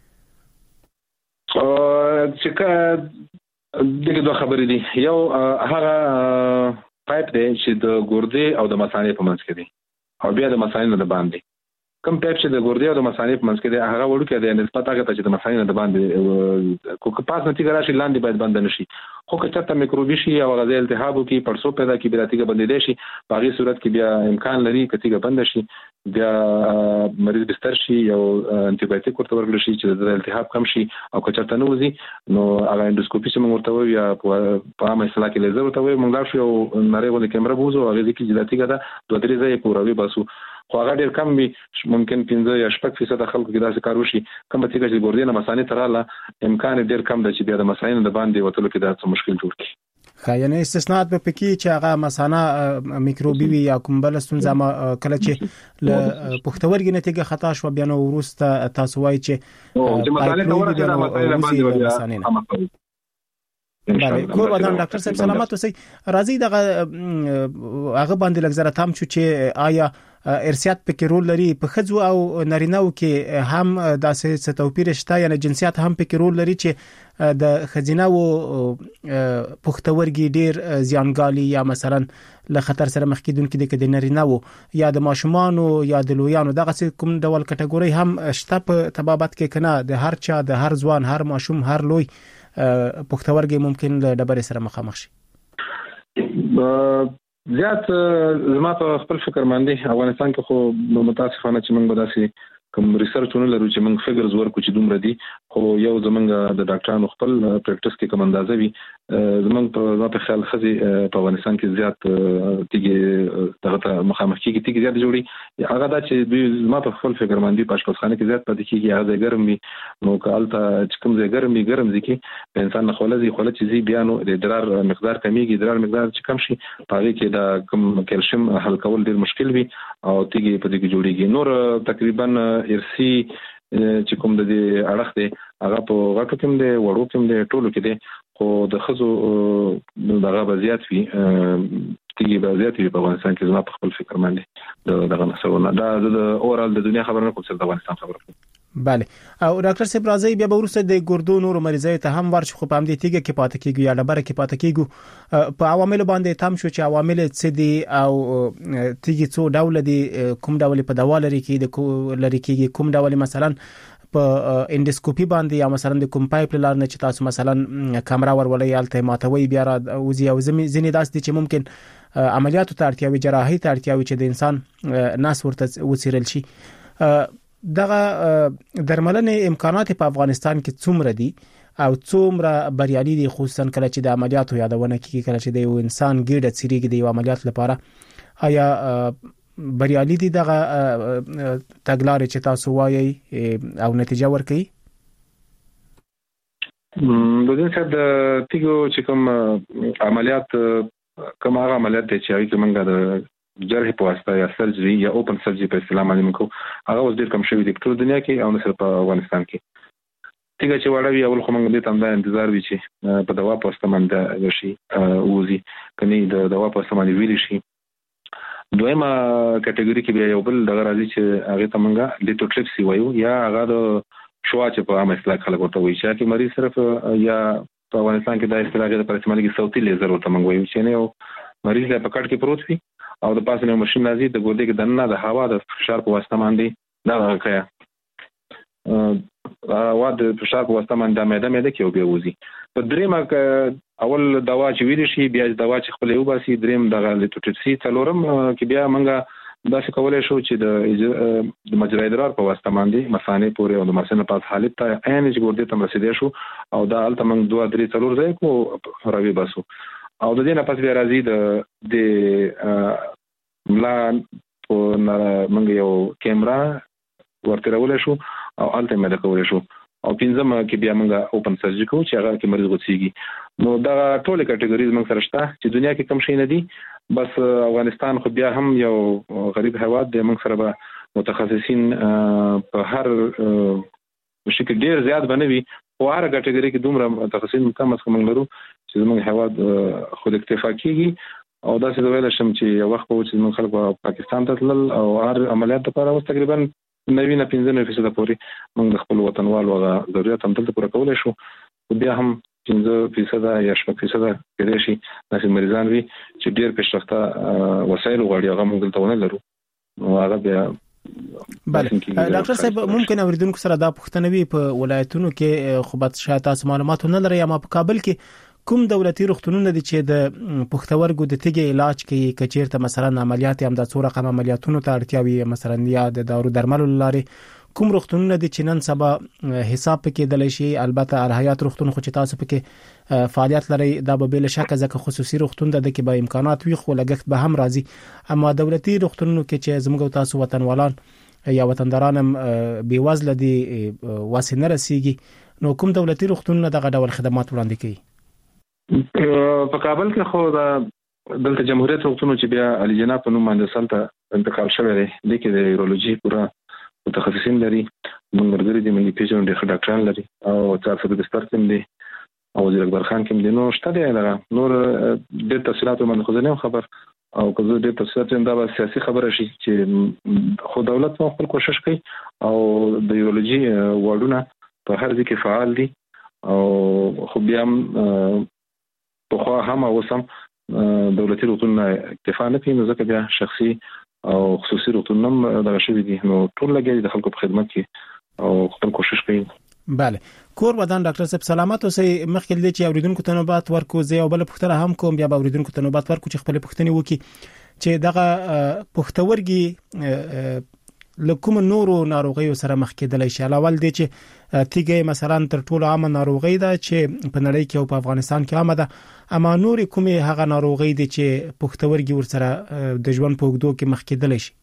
چې دغه دوه خبرې دي. یو هغه پایپ دی چې د ګردې او د مسانې په منځ کې دی او بیا د مسانې نه د باندې کوم پایپ چې د ګردې او د مسانې په منځ کې دی هغه وړوکی دی نسبت هغه ته چې د مسانې نه د باندې کوم پاس نتیجه راشي لاندې باید بند نشي خو که چېرته میکروبي شي او غذا التهاب وکړي پړسو پیدا کړي بیا تیګه بندېدای شي په هغې صورت کې بیا امکان لري که تیګه بنده شي بیا مریض بستر شي او انټي بایوټیک ورته ورکړل شي چې د التهاب کم شي او که چېرته نه وځي نو هغه اندوسکوپي چې موږ ورته وایو یا په عامه اصطلاح کې لیزر ورته وایو موږ لاړ شو او نرۍ غوندې کیمره بوځو هغې ځای کې چې دا تیګه ده دوه درې ځایه یې پوروي باسو خو هغه ډېر کم وي ممکن پنځه یا شپږ فیصده خلکو کې داسې کار وشي کومه تیګه چې ګردې نه مسانې ته راغله امکان یې ډېر کم دی چې بیا د مسانې نه د باندې وتلو کې دا څه مشکل جوړ کړي. ښه یعنې استثناءات به پکې چې هغه مسانه میکروبي وي یا کوم بله ستونزه کله چې له پښتورګي نتیجه خطا شوه بیا نو وروسته تاسو وایي چې مسانې ته ورسېده مسانې نه باندې بله کور ودان ډاکټر صاحب سلامت اوسئ. راځي دغه هغه باندې لږ زره تام شو چې آیا ارثیات پکې رول لري په ښځو او نارینه‌و کې هم داسې څه توپیر شته یعنی جنسیت هم پکې رول لري چې د ښځینه‌و پښتورګي ډیر زیانګالي یا مثلا له خطر سره مخ کېدونکي دي که د نارینه‌و یا د ماشومانو یا د لویانو دغه کوم ډول کټګوري هم شته په طبابت کې کنه د هر چا د هر ځوان هر ماشوم هر لوی پښتورګي ممکن له ډبرې سره مخامخ شي؟ زیات زما په خپل فکر باندې افغانستان کې خو متاسفانه چې موږ به داسې کوم ریسرچونه لرو چې موږ فګرز ورکو چې دومره دي خو یو زمونږ د ډاکټرانو خپل پریکټس کې کوم اندازه وي زمونږ په ما په خیال ښځې په افغانستان کې زیات تیږې دغه ته مخامخ کېږي تیږې زیات جوړي هغه دا چې دوی زما په خپل فکر باندې په اشپزخانه کې زیات پاتې کېږي هغه ځای ګرم وي نو که هلته چې کوم ځای ګرم وي ګرم ځای کې د انسان نه خوله ځي خوله چې ځي بیا نو د ادرار مقدار کمیږي ادرار مقدار چې کم شي په هغې کې د کوم کیلشیم حل کول ډېر مشکل وي او تیږې په دې کې جوړېږي. نور تقریبا ارثي چې کوم د دې اړخ دی هغه په غټو کې دی وړو کې دی ټولو کې دی خو د ښځو دغه به زیات وي تیږې به زیات وي په افغانستان کې زما په خپل فکر باندې دغه مسلونه دا د اورال د دنیا خبر نه کوم صرف د افغانستان خبره کوم. بله او ډاکټر صاحب راځي بیا به وروسته د ګردو نورو مریضۍ ته هم ورشو خو په همدې تیږه کې پاتې کېږو یا ډبره کې پاتې کېږو په عواملو باندې تم شو چې عوامل څه دي او تیږې څو ډول دي کوم ډول په دوا لري کې لري کېږي کوم ډول مثلا په انډوسکوپي باندې یا مثلا د کوم پایپ لار نه چې تاسو مثلا کیمرا ورولې الته ماتوي بیا را وزي او ځینې داس دي چې ممکن عملیاتو ته اړتیا وي جراحي ته اړتیا وي چې د انسان ناس ورته وڅیرل شي دغه درملنې امکانات په افغانستان کې څومره دي او څومره بریالي دي خصوصا کله چې د عملیاتو یادونه کیږي کله چې د یو انسان ګیډه څیریږي د یو عملیات لپاره آیا بریالي دي دغه تګلارې چې تاسو وایي او نتیجه ورکړي؟ د دې څخه د تیګو چې کوم عملیات کوم هغه عملیات چې هغه کومه د جرح په واسطه یا سرجري یا اوپن سرجري په اصطلاح باندې موږ هغه اوس ډېر کم شوی دی په ټول دنیا کې او نه صرف په افغانستان کې. تیګه چې وړوي اول خو موږ دې ته هم انتظار وي چې په دوا په واسطه باندې شي وځي کني د دوا په واسطه باندې ویل شي. دویمه کټګوري کې بیا یو بل دغه راځي چې هغه ته موږ لیټوټریپسي وایو یا هغه د شوا چې په عامه اصطلاح خلک ورته وایي چې مریض صرف یا په افغانستان کې د اصطلاح د پرسمال کې صوتي لیزر ورته موږ وایو چې نه یو مریض له پکړ کې پروت وي او د پاسه یو ماشين راځي د ګردې کې دننه د هوا د فشار په واسطه باندې دا راکیا ا وا د فشار په واسطه باندې مېده مېده کې او بیا وځي. په دریمه اول دوا چې ویل شي بیا دوا چې خپل یو باسي دریم د لیټوټریپسي څلورم کې بیا موږ دا څه کولای شو چې د د مجرا ادرار په واسطه باندې مثانه پورې او د مثانه په حالت ته عین چې ګردې ته رسیدې شو او دا الته موږ دوه درې څلور ځای کو راوي باسو او د دې نه پس بیا راځي د د ملا په موږ یو کیمرا ورته راولې شو او الته مې راکولې شو او پنځم کې بیا موږ اوپن سرجري کوو چې هغه کې مریض غوڅيږي. نو دا ټول کټګوریز موږ سره شته چې دنیا کې کم شي نه دي. بس افغانستان خو بیا هم یو غریب هیواد دی. موږ سره به متخصصین په هر شکل ډیر زیات بنوي او هر کټګوري کې دومره متخصصین کم از کم لرو چې موږ هیواد خود اکتفا کیږي. او دا څه ویل شم چې یو وخت په چې موږ خلک پاکستان ته تلل او هر عملیات لپاره اوس تقریبا نوي نه پنځه نه فیصد پورې موږ د خپل وطنوالو هغه ضرورت هم دلته پوره کولای شو. بیا هم پنځه فیصد یا شپږ فیصد کېدای شي داسې مریضان وي چې ډېر پیشرفته وسایل غواړي هغه موږ دلته ونه لرو. نو هغه بیا بله ډاکټر صاحب ممکن اوریدونکو سره دا پوښتنه وي په ولایتونو کې خو به شاید تاسو معلومات نه لرئ اما په کابل کې کوم دولتي روغتونونه دي چې د پښتورګو د تیږې علاج کوي کچیرته مثلا عملیات هم د څو رقم عملیاتونو ته اړتیا وي مثلا یا د دارو درملو لارې کوم روغتونونه دي چې نن سبا حساب پکې دلی شي؟ البته الحیات روغتون خو چې تاسو پکې فعالیت لري دا به بل شک ځکه خصوصي روغتون د کې به امکانات وي خو لګښت به هم راځي. اما دولتي روغتونونو کې چې زموږ تاسو وطنوالان یا وطنداران هم بیوزله دي واسه نه رسیږي نو کوم دولتي روغتونونه دغه ډول خدمات وړاندې کوي؟ په کابل کې خو دا دلته جمهوریت روغتون چې بیا علي جناب په نوم باندې سلطه انتقال شوی دی د کې د یورولوژي پورا متخصصین لري. موږ مرګري دي ملي پیژن د ډاکټران لري او تاسو د بستر کې دي او وزیر اکبر خان کې دي. نو شته دی لاره نور د تفصیلاتو باندې خو نه خبر او که زه د تفصیلاتو دا به سیاسي خبره شي چې خو دولت خپل کوشش کوي او د یورولوژي واردونه په هر ځای کې فعال دي او خو بیا په خو هم اوسم دولتي روغتونونه اکتفا نه کوي نو ځکه بیا شخصي او خصوصي روغتونونه دغه شوي دي نو ټول لګي د خلکو په خدمت کې او خپل کوشش کوي. بله کور ودان ډاکټر صاحب سلامت اوسئ. مخکې دې چې اوریدونکو ته نوبات ورکو زه یو بل پوښتنه هم کوم بیا به اوریدونکو ته نوبات ورکو چې خپل پوښتنې وکړي چې دغه پښتورګي لکوم نورو ناروغیو سره مخ کېدلی شي. اول دی چې تیږه مثلا تر ټولو عامه ناروغي ده چې په نړۍ کې او په افغانستان کې عامه ده اما نور کومه هغه ناروغي دي چې پښتورګي ورسره د ژوند په اوږدو کې مخ کېدلی شي؟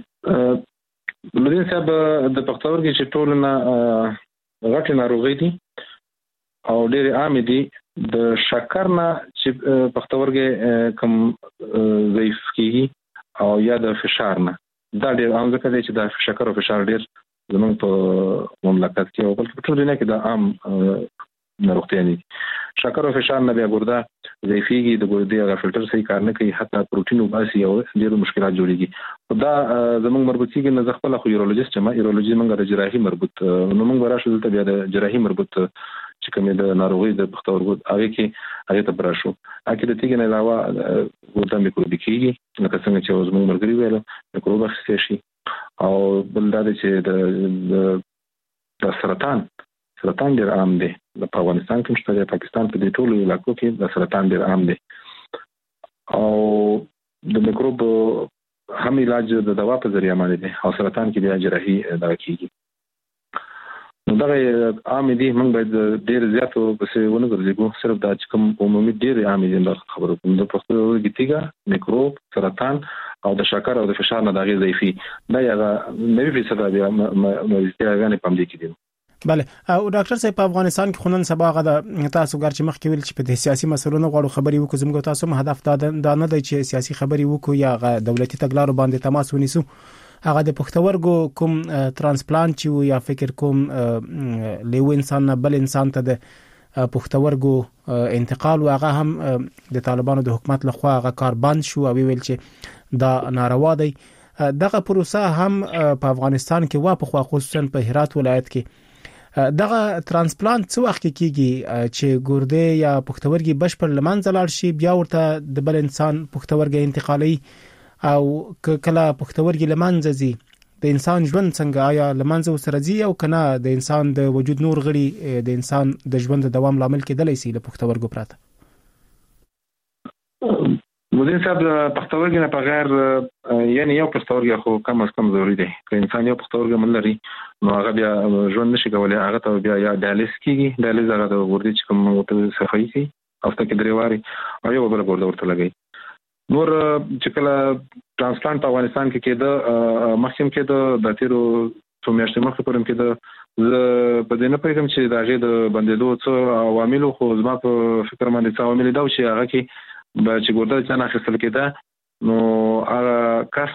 مدین صاحب د پښتورګي چې ټول نه غټه ناروغي دي او ډېر عام دي. د شکر نه چې پښتورګي کم ضعیف کیږي او یا د فشار نه دا ډېر عام ځکه دی چې د شکر او فشار ډېر زموږ په مملکت کې او بلکې په ټول دنیا کې دا عام ناروغتیا دي. شکر او فشار نه بیا ګرده ضعیفيږي د ګردې هغه فلټر صحیح کار نه کوي حتی پروتین وباسي او ډېر مشکلات جوړيږي. دا زموږ مربوط کیږي نه ځخپل خو یورولوژیست ما یورولوژي موږ د جراحي مربوط نو موږ راشه دلته بیا د جراحي مربوط چې کومه د ناروغي د پښتورګو هغه کې هغه ته براشو اکه د تیګ نه علاوه ګردې میکروبي کیږي لکه څنګه چې زموږ مرګري ویل میکروب اخیستل شي او بل دا چې د سرطان سرطان ډېر عام دی په افغانستان کې شته د پاکستان په دې ټولو علاقو کې د سرطان ډېر عام دی او د میکروب هم علاج د دوا په ذریعہ باندې دی او سرطان کې بیا جراحي دا کیږي. نو دا عام دي موږ باید ډېر زیاتو پسې ونه ګرځو صرف دا چې کوم عمومي ډېر عام دي د خبرو کوم د پښتورګي تیږه میکروب سرطان او د شکر او د فشار نه دغه ضعیفي دا یغه نوي فیصد بیا مریضي غانې پم دي کېدي. بله او ډاکټر صاحب په افغانستان کې خونن سبا غدا تاسو ګر چې مخکې ویل چې په سیاسي مسلو نه غواړو خبري وکړو زموږ تاسو هم هدف دا نه دی چې سیاسي خبري وکړو یا دولتي تګلارو باندې تماس ونیسو. هغه د پښتورګو کوم ترانسپلانت چې یا فکر کوم لیو انسان نه بل انسان ته د پښتورګو انتقال واغه هم د طالبانو د حکومت لخوا هغه کار بند شو او ویل چې دا ناروا دی. دغه پروسه هم په افغانستان کې وا په خوا خصوصا په هرات ولایت کې دغه ترانسپلانت څو وخت کېږي چې ګردې یا پښتورګي بشپړ لمنځه لاړ شي بیا ورته د بل انسان پښتورګي انتقالي او کله پښتورګي لمنځه ځي د انسان ژوند څنګه آیا لمنځه وسره ځي او کنه د انسان د وجود نور غړي د انسان د ژوند د دوام لامل کېدلی شي له پښتورګو پراته؟ مدیر صاحب پښتورګي نه بغیر یعنی یو پښتورګي خو کم از کم ضروري دی که انسان یو پښتورګي من لري نو هغه بیا ژوند نشي کولای هغه ته بیا یا ډایلیس کیږي ډایلیس هغه د ګردې چې کوم ته صفایي کوي هفته کې درې واري او یو بل ګرده ورته لګي نور چې کله ترانسپلانت په افغانستان کې کېده مخکې کې د تیرو څو میاشتې مخکې پرم کې د په دې نه پېږم چې دا غي د بندېدو څو عوامل خو زما په فکر باندې څو عوامل دا چې هغه کې به چې ګورده چې نه اخیستل کېده نو هغه کس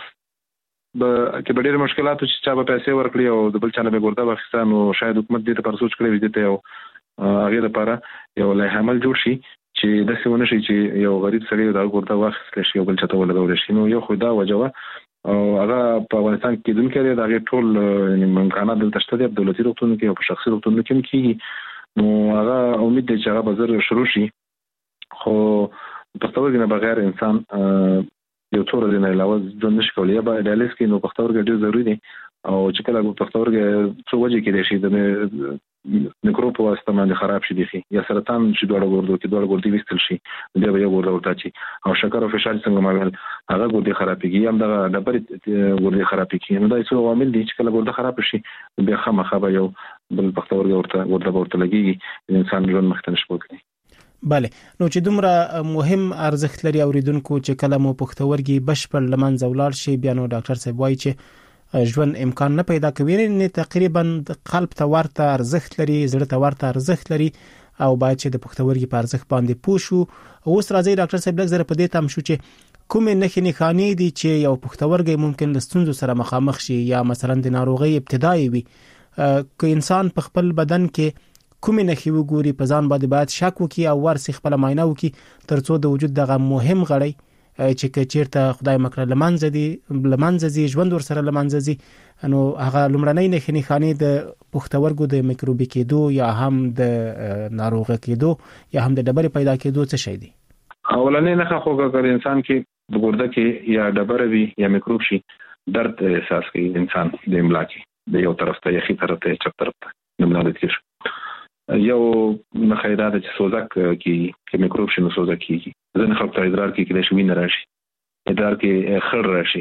به کې ډېر مشکلات چې چا به پیسې ورکړي او د بل چا نه به ګورده واخیسته نو شاید حکومت دې ته پر سوچ کړی وي ته هغه لپاره یو لایحه عمل جوړ شي چې د څه ونه شي چې یو غریب سړی دا ګورده واخیستل شي او بل چا ته ولګول شي نو یو خو دا وجوه او هغه په افغانستان کې دن کې دا غي ټول یعنی امکانات دلته شته د دولتي روغتون کې او په شخصي روغتون کې کېږي نو هغه امید دی چې هغه بازار شروع شي خو پښتورګي نه بغیر انسان یو څور دي نه علاوه ځون نشي کولای یا به ډیالیس کې نو پښتورګي ډېر ضروری دي او چې کله پښتورګي څو وجه کې دي شي د میکروب واسطه باندې خراب شي دي یا سرطان چې دوړ ګردو کې دوړ ګردي وستل شي بیا به یو ګرده ورته شي او شکر او فشار څنګه ماول هغه ګردي خرابېږي هم دغه د بری ګردي خرابېږي نو دا څو عوامل دي چې کله ګرده خراب شي بیا خامخا به یو بل پښتورګي ورته ګرده ورته لګيږي انسان ژوند مخته نشي کولی بله نو چې دومره مهم ارزښت لري اوریدونکو چې کله مو پښتورګي بشپړ لمنځه ولاړ شي بیا نو ډاکټر صاحب وایي چې ژوند امکان نه پیدا کوي نه تقریبا قلب ته ورته ارزښت لري زړه ته ورته ارزښت لري او باید چې د پښتورګي په ارزښت باندې پوه شو اوس راځي ډاکټر صاحب لږ زره په دې تام شو چې کومې نښې نښانې دي چې یو پښتورګي ممکن له ستونزو سره مخامخ شي یا مثلا د ناروغي ابتدایي وي که انسان په خپل بدن کې کومې نښې وګوري په ځان باندې باید شک وکړي او ورسې خپل معاینه وکړي ترڅو د وجود دغه مهم غړی چې چیرته خدای مکړه لمنځه دي لمنځه دي ژوند ور سره لمنځه دي نو هغه لمړنۍ نښې نښانې د پښتورګو د میکروبي کېدو یا هم د ناروغه کېدو یا هم د ډبرې پیدا کېدو څه شي دي اولنې نښه خو ګر انسان کې د ګرده کې یا ډبره وي یا میکروب شي درد احساس کوي انسان د املا کې د یو طرف ته یخي طرف ته چپ طرف ته املا د تیر یو نخیدا د سوزک کې کې میکروب شنو سوزک کیږي ځنه خلک ته ادرار کې کې شوی نه راشي ادرار کې خړ راشي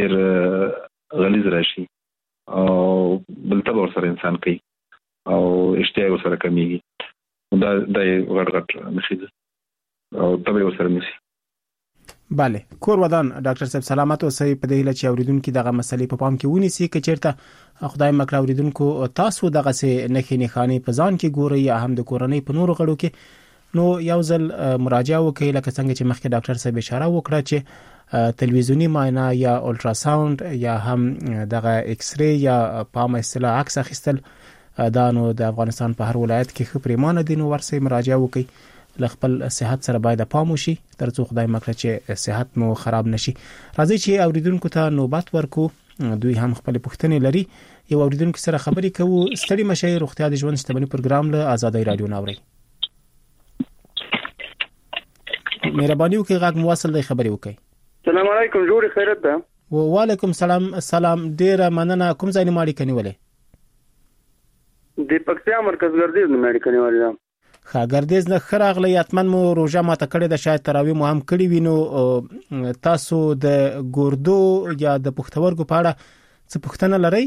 ډېر غلیظ راشي او بل تبع سره انسان کوي او اشتها سره کمیږي دا د غړ غړ نشي او تبع سره نشي بله کور ودان ډاکټر صاحب سلامت اوسئ په دې لچ اوریدونکو دغه مسلې په پام کې ونیسي چې چیرته خدای مکړه اوریدونکو تاسو دغه سه نخې نخانه په ځان کې ګوري یا هم د کورنۍ په نورو غړو کې نو یو ځل مراجعه وکړئ لکه څنګه چې مخکې ډاکټر صاحب اشاره وکړه چې تلویزیونی معاینه یا الټراساوند یا هم دغه ایکس ری یا په عام اصطلاح عکس اخیستل دا نو د افغانستان په هر ولایت کې خبرېمانه دي نو ورسې مراجعه وکړئ لخپل صحت سره باید پام وشي ترڅو خدای مکړه چې صحت مو خراب نشي راځي چې اوریدونکو ته نوبت ورکو دوی هم خپل پوښتنې لري یو اوریدونکو سره خبرې کوو ستړي مشه روغتیا د ژوند ستبنی پروګرام له آزادۍ رادیو ناوړي مهرباني وکړئ غږ مواصل دی خبرې وکړئ السلام علیکم جوړ خیرت ده وعلیکم السلام السلام ډیر مننه کوم ځای نه ماړي کنيولې د پکتیا مرکز ګردیز نه ماړي کنيولې خا ګردیز نه خراغلی اتمن مو روزه ماته کړی د شاید تراوی مو هم کړی وینو تاسو د ګردو یا د پښتورګو په اړه څه پوښتنه لرئ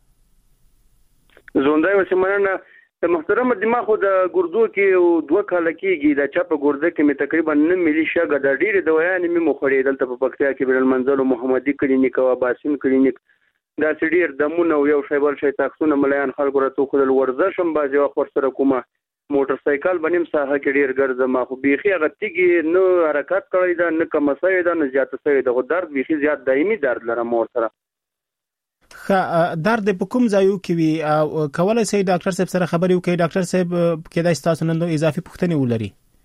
زوندای وسمنه د محترم دماغ د ګردو کې دوه کال کېږي د چا په ګرده کې مې تقریبا نه ملي شګه د ډېر دوايان مې مخړې دلته په پکتیا کې بل منزل محمدي کلینیک او باسم کلینیک دا سړي دمونه یو شیبل شي تاکسونه مليان خلکو راته خل ورزش هم باز وخت ور سره کومه موټر سایکل باندې ساحه کې ډیر ګرځم خو بيخي غتیږي نو حرکت کوي دا نه کوم سوي دا نه زیات سوي دا درد بيخي زیات دایمي درد لرم مور سره خا درد په کوم ځایو کې وي او کولای شي ډاکټر صاحب سره خبرې وکړي ډاکټر صاحب کې دا تاسو نن اضافي پوښتنه ولري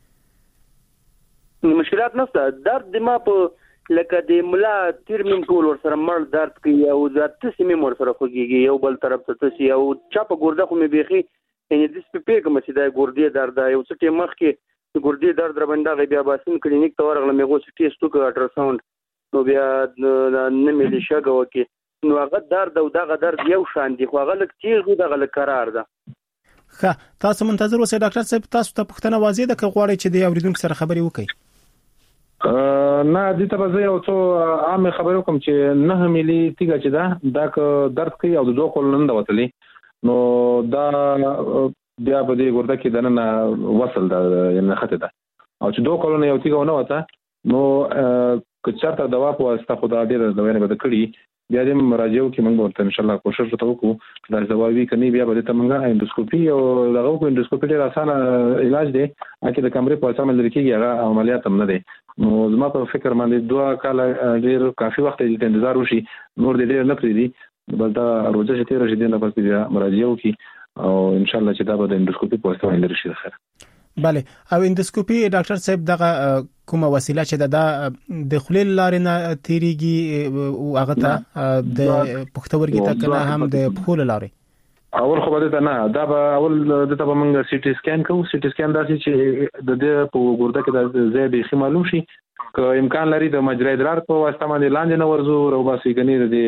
مشکلات نشته درد د ما په لکه د ملا تیرمن ټول ور سره مړ درد کوي او ذات سیمه مور سره خوږي یو بل طرف ته تسي او چا په ګرده خو مې بيخي ان د سپې کوم چې د ګردې درد یو څه ټیم مخ کې ګردې درد ربنده بیا باسم کلینیک ته ورغلم یو څه ټیسټ وکړ الټراساوند نو بیا نه ملي شګه وکي نو هغه درد او دغه درد یو شان دي خو هغه لک چیغ دغه لک قرار ده ښه تاسو منتظر اوسئ ډاکټر صاحب تاسو ته پوښتنه واضح ده که غواړئ چې د اوریدونکو سره خبرې وکړئ نه د ته به یو څه عام خبرو کوم چې نه ملي تیګه چې دا دا درد کوي او د دوه کولن د وتلې نو دا بیا په دې ګرده کې دنه وصل دا یعنی خطه ده او چې دوه کولونه یو تیګه ونه وته نو که چاته دوا په واسطه خو دا ډیر دوا نه بد کړی بیا دې مراجعو کې موږ ورته ان شاء الله کوشش وکړو دا دوا وی کني بیا به ته موږ اندوسکوپي او دغه کو اندوسکوپي ډیر اسانه علاج دی اکه د کمرې په واسطه مل کېږي هغه عملیات هم نه دی نو زما په فکر باندې دوه کال ډیر کافي وخت دې انتظار وشي نور دې ډیر نه پریدي بل دا روزه چې تیر شي دې نه پس بیا مراجعو کې او ان شاء الله چې دا به د اندوسکوپي په واسطه باندې شي خیر بله او اندوسکوپي ډاکټر صاحب دغه کومه وسیله چې د د خلیل لارې نه تیریږي او هغه ته د پښتورګي ته کنه هم د خلیل لارې اول خو به نه دا به اول د ته به موږ سی ټي سکین کوو سی ټي سکین داسې چې د دې په ګورده کې د زې به معلوم شي که امکان لري د مجرا ادرار په واسطه باندې لاندې نه ورزو او باسي کني د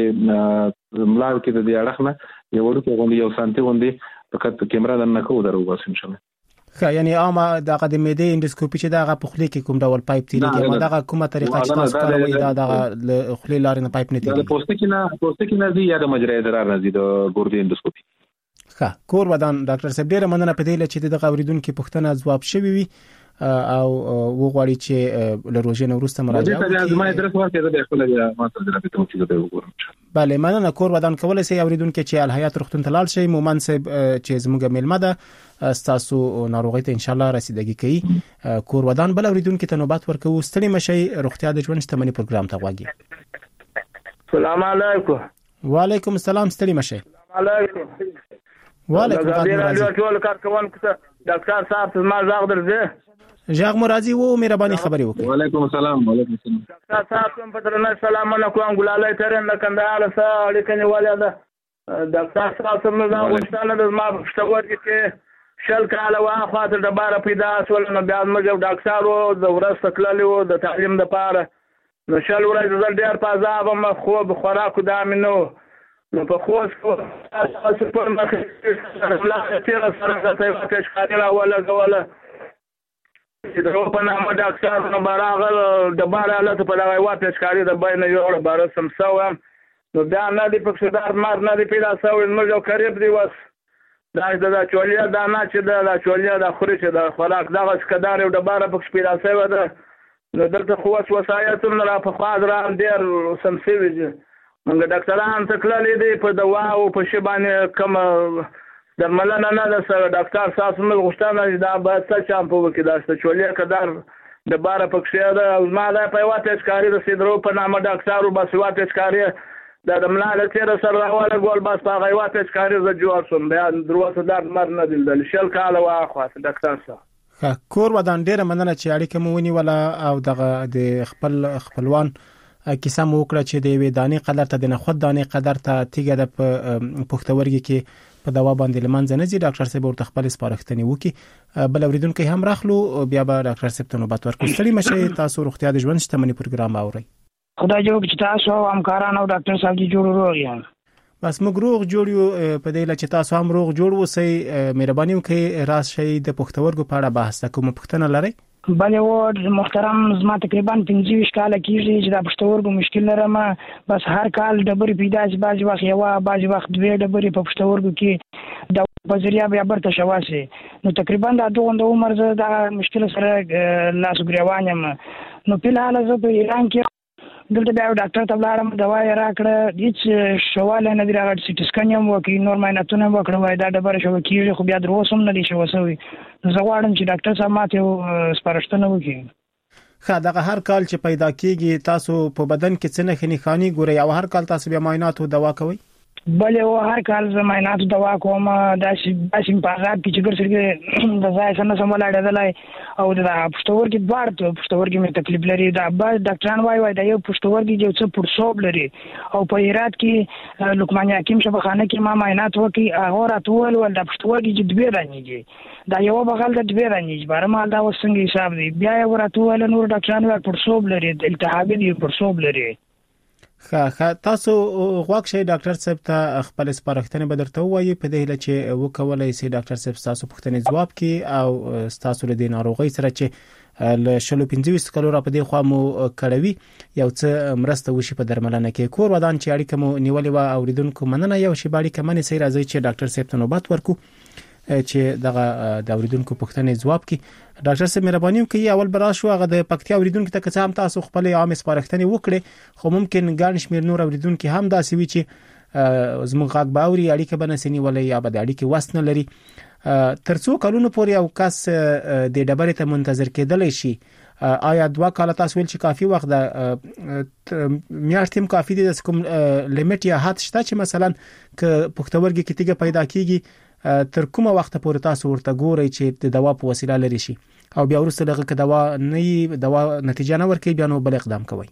ملاو کې د اړخ نه یو ورته غونډي یو سانتي غونډي فقط کیمرا د نه کوو درو باسي ان شاء الله خا یعنی عامه دغه د معدې اندوسکوپي چې دغه په خلی کې کوم ډول پایپ تیریږي ما دغه کومه طریقه چې تاسو کاروي دا دغه خلی لارې نه پایپ نه تیریږي د پوسټ کې نه پوسټ کې نه دی یا د مجرا ادرار نه دی د ګردې اندوسکوپي ښه کور ودان ډاکټر صاحب ډیره مننه په دې چې دغه اوریدونکو پوښتنه ځواب شوي وي او وګورئ چې له روزي نو وروسته مراجعه وکړي زما ادرس ورته د خپل ما سره د راپېټو چې د وګورم بله مننه کور ودان کولای شي اوریدونکو چې الحیات روغتون ته لاړ شي مومن صاحب چې زموږ میلمه ده تاسو ناروغي ته ان شاء الله رسیدګي کوي کور ودان بل اوریدونکو ته نوبت ورکو ستړي مشي روغتیا د ژوند شتمنۍ پروګرام ته غواګي السلام علیکم وعلیکم السلام ستړي مشي علیکم وعلیکم السلام ټول کارکونکو ته ډاکټر صاحب ما زغ درځه جاغ مرادي وو مهرباني خبري وکړه وعلیکم السلام وعلیکم السلام ډاکټر صاحب کوم پترنه سلام علیکم ګلالای ترن د کندهار سره اړیکه نیولې ده ډاکټر صاحب سم نه غوښتنه د ما پښتور کې شل کاله واخوا د ډباره پیدا سول نو بیا موږ ډاکټر وو د ورځ تکللی وو د تعلیم د پاره نو شل ورځې د ډیر پازاب ما خوب خوراک دامنو نو په خوښ کو سپور مخه لا تیر سره ته واکش خاطر ولا ولا چې د په نامه ډاکټر نو براغل د بار حالت په لغوي واټ ښکاری د باندې یو بار سم سو نو دا نه دی په څدار مار نه دی پیدا سو نو یو قریب دی وس دا د چولیا دا نه چې د چولیا د خوري چې د خوراک دغه ښکدار یو د بار په پیدا سو ده نو دلته خو وس وسایت نه را په خاطر ډیر سم سوي موږ ډاکټران تکللې دي په دوا او په شبانه کم د ملنه نه د سره ډاکټر صاحب موږ غوښتنه دا به څه چم په کې دا ست چولیا کدار د بار پکښه دا او ما دا په واټ ښکاری د سیدرو په نامه ډاکټر او بس واټ ښکاری دا د ملاله تیر سره راواله ګول بس په غي واټ ښکاری ز جوړ شوم بیا دروازه دار مر نه دل شل کاله واخوا ډاکټر صاحب کور ودان ډیره مننه چې اړیکه مو ونی ولا او دغه د خپل خپلوان کیسه مو وکړه چې د وی دانی قدر ته د نه خود دانی قدر ته تیګه د پښتورګي کې په دوا باندې لمنځ نه زی ډاکټر صاحب ورته خپل سپارښتنې وکي بل اوریدونکو هم راخلو بیا به ډاکټر صاحب ته نوبت ورکړو ستړي مشه تاسو روغتیا د ژوند شتمنۍ پروګرام اورئ خدای جوړ چې تاسو او همکارانو ډاکټر صاحب دې جوړ روغ یم بس موږ روغ جوړ یو په دې لچ تاسو هم روغ جوړ وسی مهرباني وکړئ راز شي د پښتورګو په اړه بحث کوم پښتنه لري بله و محترم زما تقریبا پنځه ویشت کاله کېږي چې د پښتورګو مشکل لرم بس هر کال ډبرې پیدا شي بعض وخت یو بعض وخت دوه ډبرې په پښتورګو کې د بازاریا بیا برته شواسي نو تقریبا د دوه عمر زه د مشکل سره لاس ګریوان یم نو په حال زه په ایران کې دلته بیا ډاکټر ته لاړم دوا یې راکړه هیڅ شواله نه دی راغلی سي ټي سکین هم وکړي نور معاینتونه هم وکړه وایي دا ډبره شوه کېږي خو بیا در اوسه هم نه دی شوه سوی نو زه غواړم چې ډاکټر صاحب ماته یو سپارښتنه وکړي ښه دغه هر کال چې پیدا کېږي تاسو په بدن کې څه نښې نښانې ګورئ او هر کال تاسو بیا معایناتو دوا کوئ بله و هر کال زه معایناتو دوا کوم داسې داسې په عذاب کې چې ګرځېږي د ځای سره نه سم ولاړېدلی او د پښتورګي دواړه پښتورګي مې تکلیف لري دا بعض ډاکټران وایي وایي دا یو پښتورګي یو څه پړسوب لري او په هرات کې لقمان حکیم شفاخانه کې ما معاینات وکړي هغه راته وویل ول دا پښتورګي چې دوې رانیږي دا یو بغل د دوې رانیږي بهرمحال دا اوس څنګه حساب دی بیا یې راته وویل نور ډاکټران وایي پړسوب لري التهابي دی پړسوب لري ښه ښه تاسو غواړئ چې ډاکټر صاحب ته خپل سپارښتنې به درته ووایي په دې هیله چې وکولای شي ډاکټر صاحب تاسو پوښتنې ځواب کړي او تاسو له دې ناروغۍ سره چې له شلو پنځه ویشت کلو را په دې خوا مو کړوي یو څه مرسته وشي په درملنه کې کور ودان چې اړیکه مو نیولې و اوریدونکو مننه یو شی باندې کمنې سي راځي چې ډاکټر صاحب ته نوبت ورکو چې دغه د اوریدونکو پوښتنې جواب کړي. ډاکټر صاحب مهرباني وکړئ اول برا شو هغه د پکتیا اوریدونکو ته که هم تاسو خپل عام سپارښتنې وکړي خو ممکن ګڼ شمیر نور اوریدونکو هم داسې وي چې زموږ غږ باوري اړیکه بنسنی ولې یا به د اړیکې وسنه لري. ترڅو کلونو پورې او کس د ډبرې ته منتظر کېدلی شي آیا دوه کال تاسو ویل چې کافي وخت ده میاشتې هم کافي دي د کوم لیمټ یا حد شته چې مثلا ک پښتورګي کې تیګه پیدا کیږي تر کومه وخت پورې تاسو ورته ګورئ چې د دوا په وسیله لري شي او بیا وروسته دغه ک دوا نه دوا نتیجه نه ورکوي بیا نو بل اقدام کوي.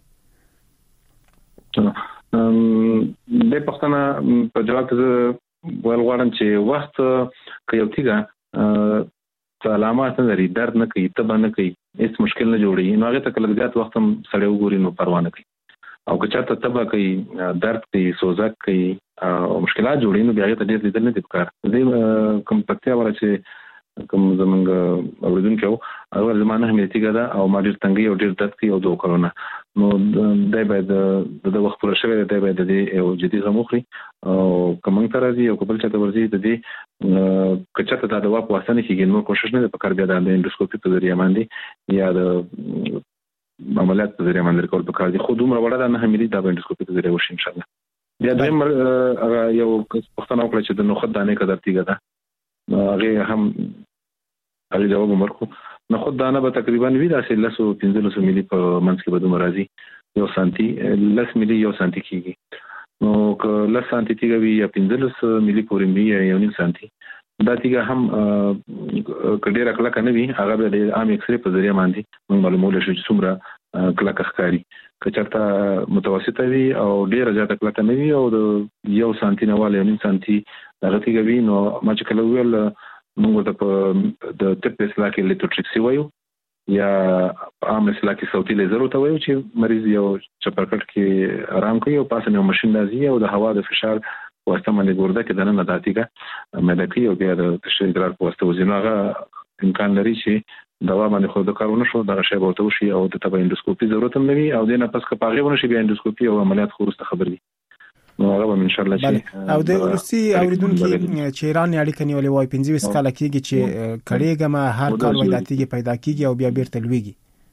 د پښتنه په جواب ول غواړم چې وخت کې یو تیګه علامات نه لري درد نه کوي تبه نه کوي هیڅ مشکل نه جوړي نو هغه ته کله زیات وخت هم سړی وګوري نو پروا نه کوي او که چاته تبه کوي درد کوي سوزک کوي او مشکلات جوړي نو بیا ته ډېر لیدل نه دي پکار. د کوم پکتیا ولا چې کوم زمونږ اوریدونکو او زمانه هم تیګه ده او ما ډېر تنګي او ډېر درد کوي او دوه کلونه نو دای باید د وخت پر شوی دی باید د یو جدي غموخري او کوم تر راځي او قبل چاته ورځي د دې کچته د دوا په واسطه نه کیږي نو کوشش نه وکړ بیا د انډوسکوپي په ذریعہ باندې یا د عملیات په ذریعہ باندې کول پکار دي خو دومره وړه نه همېلي د انډوسکوپي په ذریعہ وشي ان شاء الله. بیا د یو پښتنه وکړه چې د نخود دانې قدر تیګه ده هغه هم هغه جواب ورکړو. نخود دانه به تقریبا وی داسې لسو پنځلسو ملي په منځ کې به مرضی یو سانتي لس ملي یو سانتي کیږي نو که لس سانتي تیګه وی یا پنځلس ملي پورې وی یا یو نیم سانتي دا تیګه هم کډیر کله کنه وی هغه به د عام ایکس ری په ذریعہ باندې موږ معلومول شو چې څومره کله ښکاری که چېرته متوسطه وی او ډیره زیاته کله نه وی او د یو سانتي نه والا یو نیم سانتي هغه تیګه وی نو ما چې کله ویل موږ ته په د طب اصطلاح کې لیتوټریکسي وایو یا عام اصطلاح کې صوتي لیزر ته وایو چې مریض یو چپرکټ کې آرام کوي او پاسه یو ماشين راځي او د هوا د فشار واسطه باندې ګورده کې دنه نتاتیګه مې دکی او بیا د تشریح ادرار په واسطه وزنغه امکان لري چې دوا باندې خو د کارونه شو د شی بوته شي او د تبع انډوسکوپي ضرورت هم نوي او د نه پس کپاغه ونه شي بیا انډوسکوپي او عملیات خورسته خبر دي نو هغه ان شاء الله شي. او د روسي اوریدونکو چې ایران اړیکه نیولې وای پنځه ویس کال کېږي چې کړيګه ما هر کال ولاتیږي پیدا کیږي او بیا بیرته لويږي.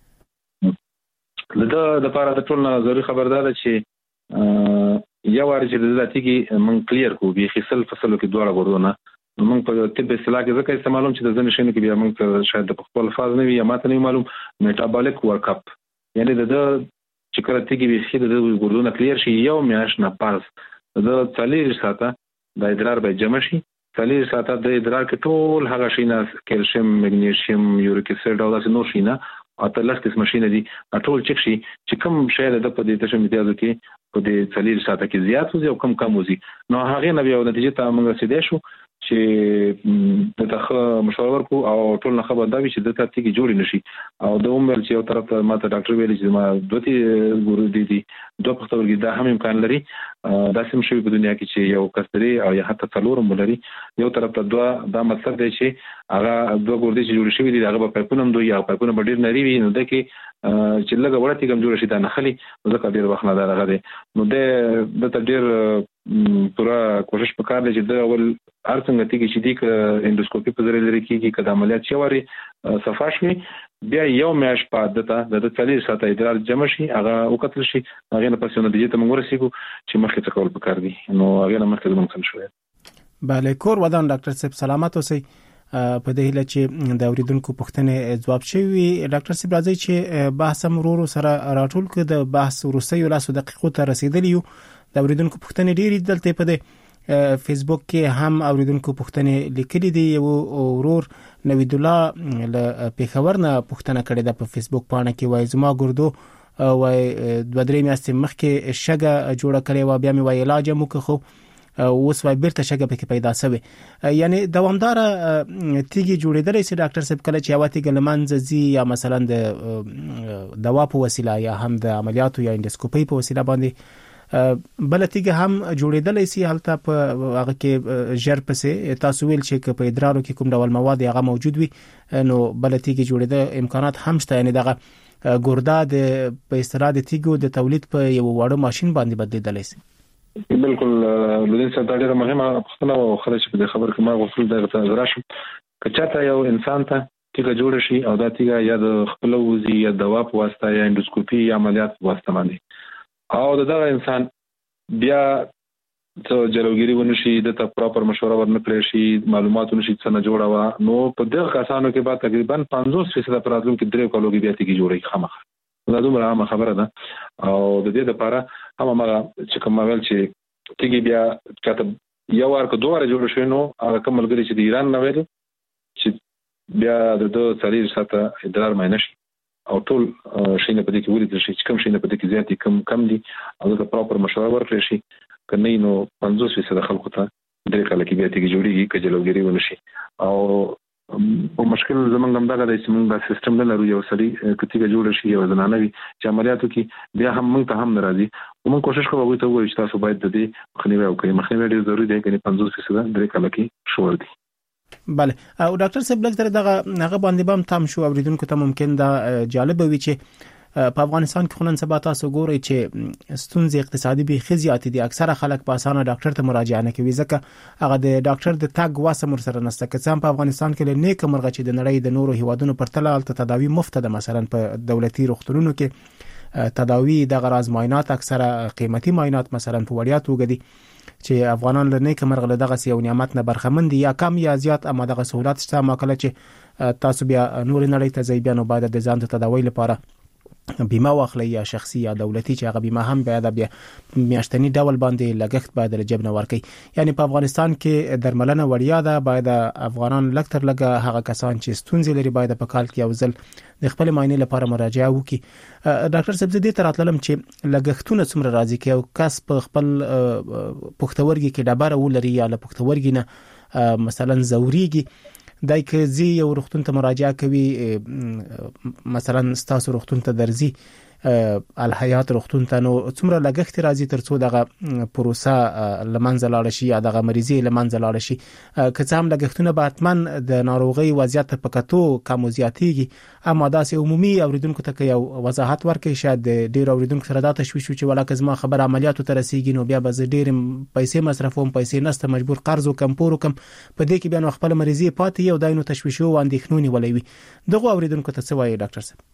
لدا د لپاره د ټول ضروري خبردار چې یو ور چې د لاتیږي من کلیر کو به خصل فصلو کې دوړه ورونه موږ په طب اصطلاح کې ځکه استعمالوم چې د ځنې شنو کې بیا موږ شاید د خپل فاز نه وي یا ماته نه معلوم میټابولیک ورک اپ یعنی د چې کله تیږي به شي د ګردونه کلیر شي یو میاش نه پاس د څلور ساعته د ادرار به جمع شي څلور ساعته د ادرار کې ټول هغه شینه کلسیم مګنیشیم یوریک اسید او داسې نور شینه اته لاس کې ماشين دي ټول چک شي چې کوم شی د په دې تشم امتیازو کې په دې څلور ساعته کې زیات وي او کم کم وي نو هغه نه بیا د نتیجې ته موږ رسیدای شو چې د تخ مشوره ورکو او ټول نه خبر دا وی چې د ترتیب جوړ نشي او د عمر چې یو طرف ته ماته ډاکټر ویل چې ما دوتی ګورو دي دي دوه پختورګي دا هم امکان لري دا سم شوی په دنیا کې چې یو کستري او یا حتی څلورم ولري یو طرف ته دوه دا مطلب دی چې هغه دوه ګردې چې جوړ شوی دي هغه په پایپونم دوی یا پایپونه ډیر نری وي نو د کې چې لږه وړه تیګم جوړ شي دا نه خلی ځکه ډیر وخت نه دا راغلی نو د د ډیر پورا کوشش وکړ چې د اول ارڅنګ تیږي چې د انډوسکوپي په ذریعہ لري کیږي کله عملیات شواري صفاشوي بیا یو میاش په دته د څلور ساعته ادرار جمع شي هغه وکتل شي هغه نه پسونه د دې ته موږ رسیدو چې مخکې څه کول پکار دي نو هغه نه مخکې زموږ شوی. bale کور ودان ډاکټر صاحب سلامات اوسئ. په دې هله چې د اوریدونکو پوښتنې جواب شوی ډاکټر صاحب راځي چې بحث مرورو سره راټول کړ د بحث وروستیو لاسو دقیقو ته رسیدلی یو د اوریدونکو پوښتنې ډېری دلته په دې فیسبوک کې هم اوریدونکو پوښتنې لیکلي دي یو ورور نوید الله له پیښور نه پوښتنه کړې ده په فیسبوک باندې کې وایي زما ګردو وای دوه درې میاشتې مخکې شګه جوړه کړې و بیا مې وای علاج مو خو اوس وای بیرته شګه پکې پیدا شوه یعنی دوامدار تیږي جوړېدلې سي ډاکټر صاحب کله چې اواتی ګلمنځ زی یا مثلا د دوا په وسیله یا هم د عملیاتو یا انډوسکوپي په وسیله باندې بل تیګه هم جوړېدلې سي هلته په هغه کې ژر پسې تاسو ویل چې په ادرارو کې کوم ډول مواد هغه موجود وي نو بل تیګه جوړېده امکانات هم شته یعنی دغه ګرده د په استراده تیګو د تولید په یو وړو ماشين باندې بدلیدلی سي. بالکل لودین صاحب دا ډیره مهمه پوښتنه او خلک چې په خبر کې ما غوښتل دا ته راشم کچاته یو انسان ته چې جوړ شي او دا تیګه یا د خپل وزي یا دوا په واسطه یا اندوسکوپي یا عملیات په واسطه باندې او دغه انسان بیا ته جلوګيري ونشي د ته پراپر مشوره ورنکړي شي معلومات ونشي څنګه جوړاوه نو په دغه کسانو کې به تقریبا پنځوس فیصد پراتلون کې درې کالو کې بیا تیګه جوړي خامخ دا دومره عامه خبره ده او د دې لپاره هم هغه چې کوم ویل چې تیګي بیا کته یو ورکو دوه جوړ شوی نو هغه کوم ملګری چې د ایران نه ویل چې بیا د دوه څلور ساعته ادرار مې نشي او ټول شي نه پدې کې ولې چې کوم شي نه پدې کې زیاتې کم کم دي او د پراپر مشوره ورکړي شي کنه نو پنځوس فیصد خلکو ته درې کال کې بیا تیګي جوړیږي کجلوګيري ونشي او په مشکل زمونږ هم دا د سیمون دا سیستم نه لرو یو سړي کتیګه جوړ شي یو زنانوي چې عملیاتو کې بیا هم موږ ته هم ناراضي موږ کوشش کوو ته وایو چې تاسو باید د دې مخنیوي وکړئ مخنیوي ډېر ضروري دی کني پنځوس فیصد درې کال کې شور دي بله او ډاکټر صاحب لکه دغه هغه باندې بم تام شو اوریدونکو ته ممکن دا جالب وي چې په افغانستان کې خلک سبا تاسو ګوري چې ستونزې اقتصادي به خزيات دي اکثره خلک په اسانه ډاکټر ته مراجعه نه کوي ځکه هغه د ډاکټر د تاګ واسه مر سره نسته که په افغانستان کې له نیک مرغه چې د نړۍ د نورو هیوادونو پر تلال ته تداوی مفت ده مثلا په دولتي روغتونونو کې تداوی د غراز معاینات اکثره قیمتي معاینات مثلا په وړیا توګه دي چې افغانان له نیک مرغه دغه یو نعمت نه برخمن دي یا کم یا زیات اما دغه سہولت شته ما کله چې تاسو بیا نور نړۍ ته ځي بیا نو باید د ځان ته تداوی لپاره بیمه واخلي یا شخصي یا دولتي چې هغه بیمه هم باید بیا میاشتنی ډول باندې لګښت باید له جیب نه ورکړي یعنی په افغانستان کې درملنه وړیا ده باید افغانان لکتر لګه هغه کسان چې ستونزې لري باید په کال کې یو ځل د خپل معاینې لپاره مراجعه وکړي ډاکټر صاحب دې تر اتلم چې لګښتونه څومره راځي کې او کس په خپل پښتورګي کې ډبره ولري یا له پښتورګي نه مثلا زوريږي دای که زی یو روغتون ته مراجعه کوي مثلا ستاسو روغتون ته درځي الحیات روغتون ته نو څومره لګښت راځي ترڅو دغه پروسه لمنځه لاړ شي یا دغه مریضي لمنځه لاړ شي که څه هم لګښتونه به حتمن د ناروغي وضعیت په کتو کم زیاتېږي اما داسې عمومي اوریدونکو ته یو وضاحت ورکړي شاید ډیر اوریدونکو سره دا تشویش چې ولاکه زما خبر عملیاتو ته رسیدي نو بیا به زه ډیر پیسې مصرفوم پیسې نسته مجبور قرض وکم پور وکم په دې کې بیا نو خپل مریضي پاتې یو داینو تشویشو او اندېښنونی ولوي دغه اوریدونکو ته څه وایي ډاکټر صاحب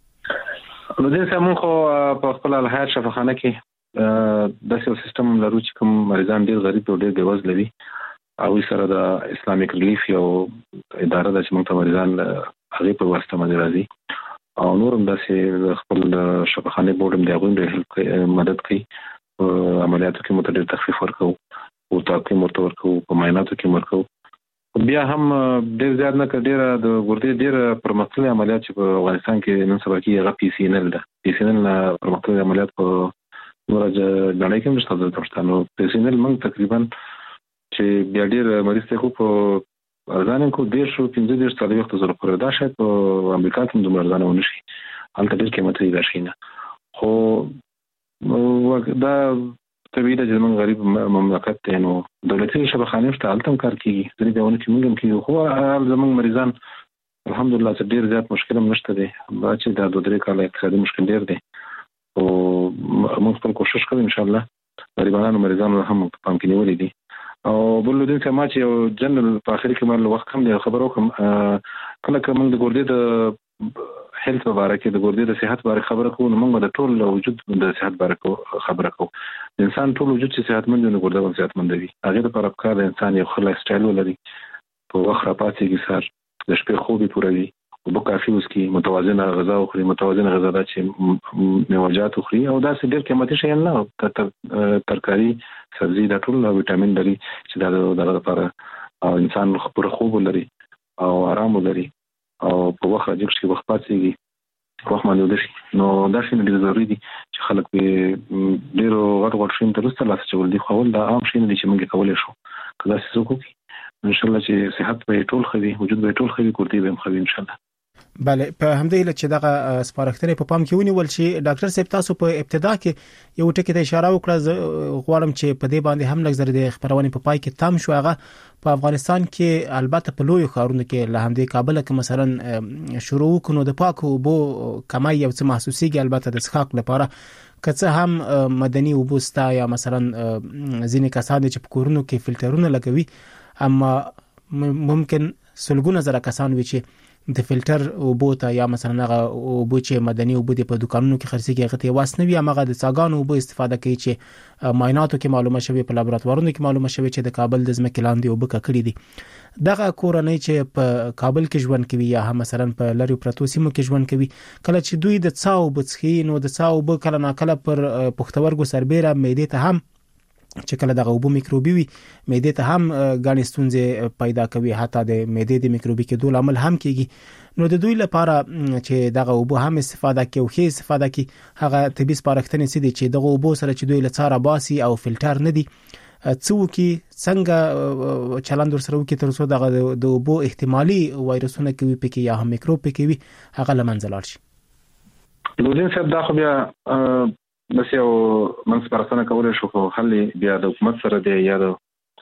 نو دې سمون خو په خپل الحیات شفاخانه کې د سیستم سیستم لرو چې کوم مریضان ډیر غریب او ډیر بېوزله وي او سره د اسلامیک ریلیف یو اداره د چې موږ ته مریضان هغه په واسطه باندې راځي او نورم د خپل شفاخانه بورډم دی هغه مدد کوي عملیاتو کې متډیر تخفیف ورکو او تاکي مرتور ورکو په معایناتو کې ورکو بیا هم ډیر زیات نه کډیر د ګردې ډیر پرمختللي عملیات چې په افغانستان کې نن سبا کې هغه پی سی ان ال ده پی سی ان ال پرمختللي عملیات په ورځ غړای کې مشته د پښتنو پی سی ان ال موږ تقریبا چې بیا ډیر مریض ته خو په ارزان کو ډیر شو پنځه ډیر ستاسو وخت زره پر دا شاید په امریکا کې د مرزانه ونشي هلته ډیر قیمتي ده شینه خو دا طبیعي د جنون غریب مملکت ته نو دولتي شبخانه شته التم کار کوي درې دیونه کې موږ هم کیږو خو زمونږ مریضان الحمدلله چې ډیر زیات مشکل هم نشته دي با چې د دوه درې کال اقتصادي مشکل ډیر دي او موږ خپل کوشش کوو ان شاء الله غریبانو مریضانو هم پام کې نیولې دي او بل دې چې ما چې یو جنرال په اخر کې مله وخت هم دی خبرو کوم کله کوم د ګردې د هیلث لپاره کې د ګردې د صحت لپاره خبره کوو نو موږ د ټول وجود د صحت لپاره خبره کوو انسان ټول وجود چې صحتمند نه ګرځي او صحتمند وي هغه لپاره پکار د انسان یو خلک سټایل ولري په وخت راپاتېږي سر د شپې خوب پوره وي او په کافي اوس کې متوازنه غذا او خوري متوازنه غذا د چې میوه‌جات خوري او دا څه ډېر قیمتي شی نه ترکاری سبزی د ټول وټامین لري چې دا د لپاره انسان خپل خوب لري او آرام لري او په وخت راځي چې وخت پاتېږي وخت باندې ودی نو دا شي ډېر ضروري دي چې خلک په ډېر غټ غټ شین ترسته لاس چول دي خو دا عام شي نه دي چې موږ کولای شو کله چې څوک ان شاء الله چې صحت به ټول خوي وجود به ټول خوي کوړتي به خوي ان شاء الله بله په همدې لچ دغه سپارښتنې په پام کې ونیول شي. ډاکټر صاحب تاسو په ابتدا کې یو ټکی ته اشاره وکړه، غواړم چې په دې باندې هم لږ زر د خبرونه په پای کې تم شو. هغه په افغانستان کې البته په لوی ښارونو کې له همدې کابل کې مثلا شروع کونو د پاکو بو کمای یو څه محسوسيږي، البته د څښاک لپاره کڅه هم مدني وبوستا یا مثلا ځینې کسان چې په کورونو کې فلټرونه لګوي، اما ممکن سلګونه زره کسان وي چې د فلټر او بوته یا مثلا هغه او بو چې مدني او بو د دکانونو کې خرڅيږي هغه ته واسنوي، هغه د څاګانو او بو استفاده کوي چې معایناتو کې معلومه شوی، په لابراتوارونو کې معلومه شوی چې د کابل د ځمکې لاندې او بو کړي دي. دغه کورنۍ چې په کابل کې ژوند کوي یا هم مثلا په لری پروتو سیمو کې ژوند کوي، کله چې دوی د څاو بڅخي نو د څاو بو کله نا کله پر پښتورګو سربېره معدې ته هم چې کله دغه وبو میکروبي وي معدې ته هم غاڼې ستونزې پیدا کوي، حتی د معدې د میکروبي کېدو لامل هم کیږي. نو د دوی لپاره چې دغه وبو هم استفاده کوي او خې استفاده کوي، هغه طبي سپارښتنې سي دي چې دغه وبو سره چې دوی لڅاره باسي او فلټر نه دي څوکي څنګه چلند سره وکي تر څو دغه د وبو احتمالي وایرسونه کوي پکې یا هم میکروب پکې وي هغه لمنځه لاړ شي. لودین صاحب دا خو بیا بس یو منځ پرسنه کولای شو، خو حل بیا د حکومت سره دی یا د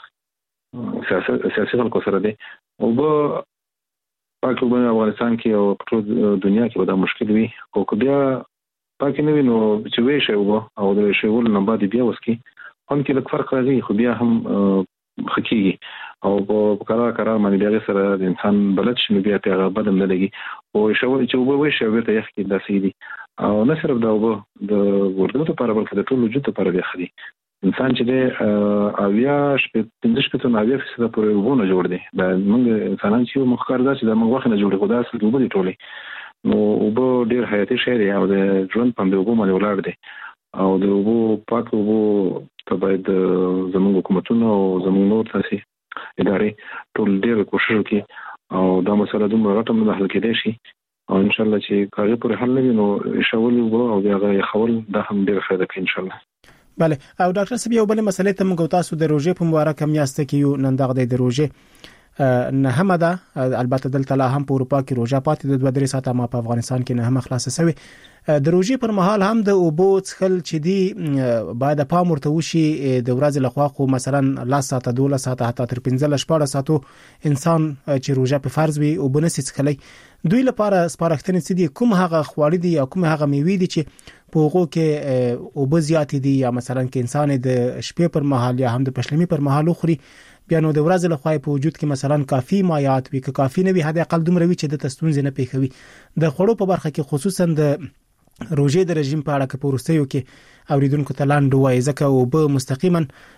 سیاسي خلکو سره دی. او به پاکو په افغانستان کې او په ټول دنیا کې دا مشکل وي، خو بیا پاک نه وي نو چې وی شي او د شی ول نه بعد بیا وسکي هم کې د فرق راځي، خو بیا هم حقيقي او په قرار قرار باندې بیا سره د انسان بلد شنو بیا ته بدن نه لګي او شو چې وبوي شو ته یخ کې داسې دي. او نه صرف دا وبو د ورته لپاره بلکې د ټول وجود لپاره بیا خدي انسان چې د اویا شپږ پنځه شپږ نه اویا فیصد پورې وبونه جوړ دي. دا موږ انسانان چې موږ کار داسې د موږ وخت نه جوړ خدای سره وبو دي ټولې نو وبو ډیر حیاتي شی دی او د ژوند په وبو باندې ولاړ دی. او د وبو پاک وبو ته باید زموږ حکومتونو او زموږ نور تاسو ادارې ټول ډیر کوشش وکړي او دا مسله دومره راټم نه حل کېدای شي او ان شاء الله چې کاري پر حل نه نو شاول وو او بیا خول دا هم ډیر فائدہ کوي ان شاء الله. بله او ډاکټر صاحب یو بل مسلې ته موږ تاسو د روزې په مبارک میاشت کې یو نن دغه د روزې نه هم ده، البته دلته لا هم په اروپا کې روزه پاتې د دوه درې ساعته، ما په افغانستان کې نه هم خلاصه شوی. د روزې پر مهال هم د اوبو څخل چې دی باید پام ورته وشي د ورځې لخوا، خو مثلا لاس ساعته دوله ساعته حتی تر پنځه شپږ ساعتو انسان چې روزه په فرض وي او بنسي څخلی دوی لپاره سپارښتنې سي دي کوم هغه خواړه دي یا کوم هغه میوې دي چې په هغه کې اوبه زیات دي یا مثلا کې انسان د شپې پر مهال یا هم د پښلمي پر مهال خوري، بیا نو د ورځې لخوا په وجود کې مثلا کافي مایات وي، که کافي نه وي حد اقل دومره وي چې د تستونز نه پیښوي. د خړو په برخه کې خصوصا د روزې د رژیم په اړه کې پورستیو کې اوریدونکو ته لاندې وایي ځکه او به مستقیما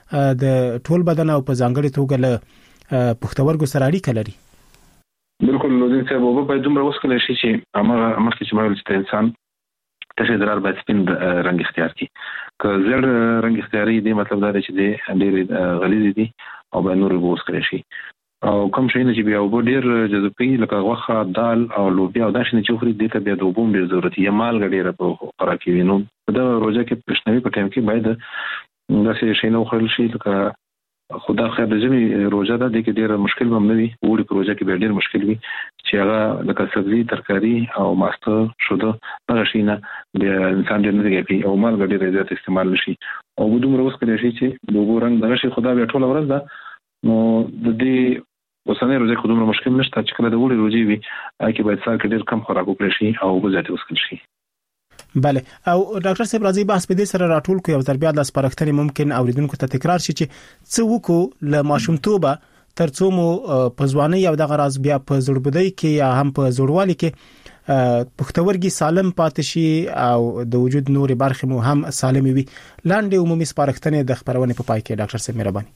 د ټول بدن او په ځانګړي توګه له پښتورګو سره اړیکه لري. بالکل لودین صاحب وبو په دومره وسکل شي چې امر مخکې چې مایل چې انسان تشه درار باید سپین رنگ اختیار کی که زړ رنگ اختیاري دی مطلب دا چې دی ډېر غلیظ دي او به نور وبو وسکل شي او کوم شي چې بیا وبو ډېر جذبي لکه غوښه دال او لوبیا او دا شنه چې خوري دي ته بیا د وبو ډېر ضرورت یې مال غډېره په خوراکي وینو دا روزه کې پښنوي په ټیم کې باید دا شي نو خورل شي لکه خدا خیر د ژمي روزه ده د کې ډېر مشکل هم نه وي، وړي پروژه کې به ډېر مشکل وي چې هغه لکه سبزي ترکاری او ماسته شوده هغه شي نه د انسان د نه کوي او مال ډېر زیات استعمال شي او دومره وس کړی شي چې د وګ رنگ دغه شي خدا به ټول ورځ ده نو د دې وسنه روزه کې دومره مشکل نشته چې کله د وړي روزي وي هغه باید سال کې ډېر کم خوراک وکړي شي او وګ زیات وسکل شي. بله او ډاکټر صاحب راځي بحث په دې سره راټول کوي او تر بیا د سپارښتنې ممکن اوریدونکو ته تکرار شي چې څه وکړو ل ماشومتوبه ترڅو مو په ځواني او دغه راز بیا په زړبدۍ کې یا هم په زړوالي کې پښتورګي سالم پاتې شي او د وجود نوري برخې مو هم سالم وي. لاندې عمومي سپارښتنې د خبرونه په پای کې ډاکټر صاحب مهرباني.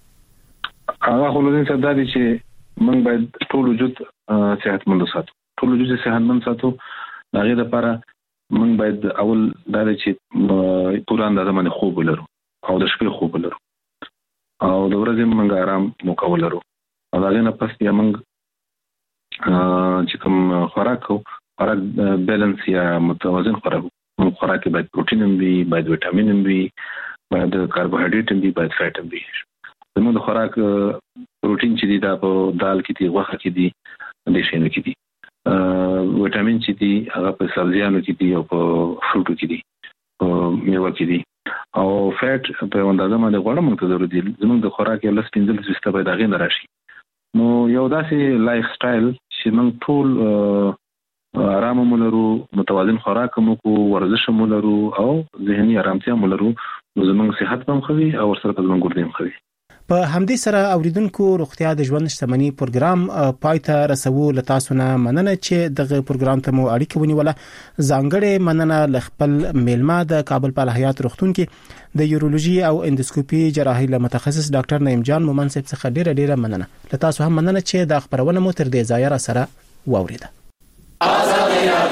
هغه خلودین صاحب دا دي چې موږ باید ټول وجود صحتمند وساتو، ټول وجود صحتمند ساتو. هغه لپاره موږ باید اول دا چې پوره اندازه باندې خوب ولرو او د شپې خوب ولرو او د ورځې موږ آرام موکول ولرو او دا نه پس یا موږ چې کوم خوراک کو خوراک بیلانس یا متوازن خوراک موږ خوراک باید پروتین هم وي، باید وټامین هم وي، باید کاربوهایډریټ هم وي، باید فیټ هم وي. زموږ د خوراک پروتین چې دی دا په دال کې دی، غوښه کې دی، د شینو کې دی وټامین چې دي هغه په سبزیانو کې دي او په فروټو کې دي او میوه کې دي او فیټ په اندازه باندې غوړ موږ ته ضروري دي زموږ د خوراک یو لس پنځه سیستم به دغه نه راشي نو یو داسې لایف سټایل چې موږ ټول آرام مولرو متوازن خوراک مو کو ورزش مولرو او ذهني آرامتیا مولرو نو زموږ صحت هم خوي او سره زموږ ګردې خوي په همدې سره اوریدونکو روغتیا د ژوند شتمنۍ پروګرام پایته رسو لتاسو نه مننه چې دغه پروګرام ته مو اړیکه ونیوله ځانګړې مننه لخپل میلمه د کابل په حیات روغتون کې د یورولوژي او اندوسکوپي جراحي له متخصص ډاکټر نعیم جان مومن صاحب څخه ډیره ډیره مننه لتاسو هم مننه چې د خبرونه مو تر دې ځای را سره واوریده.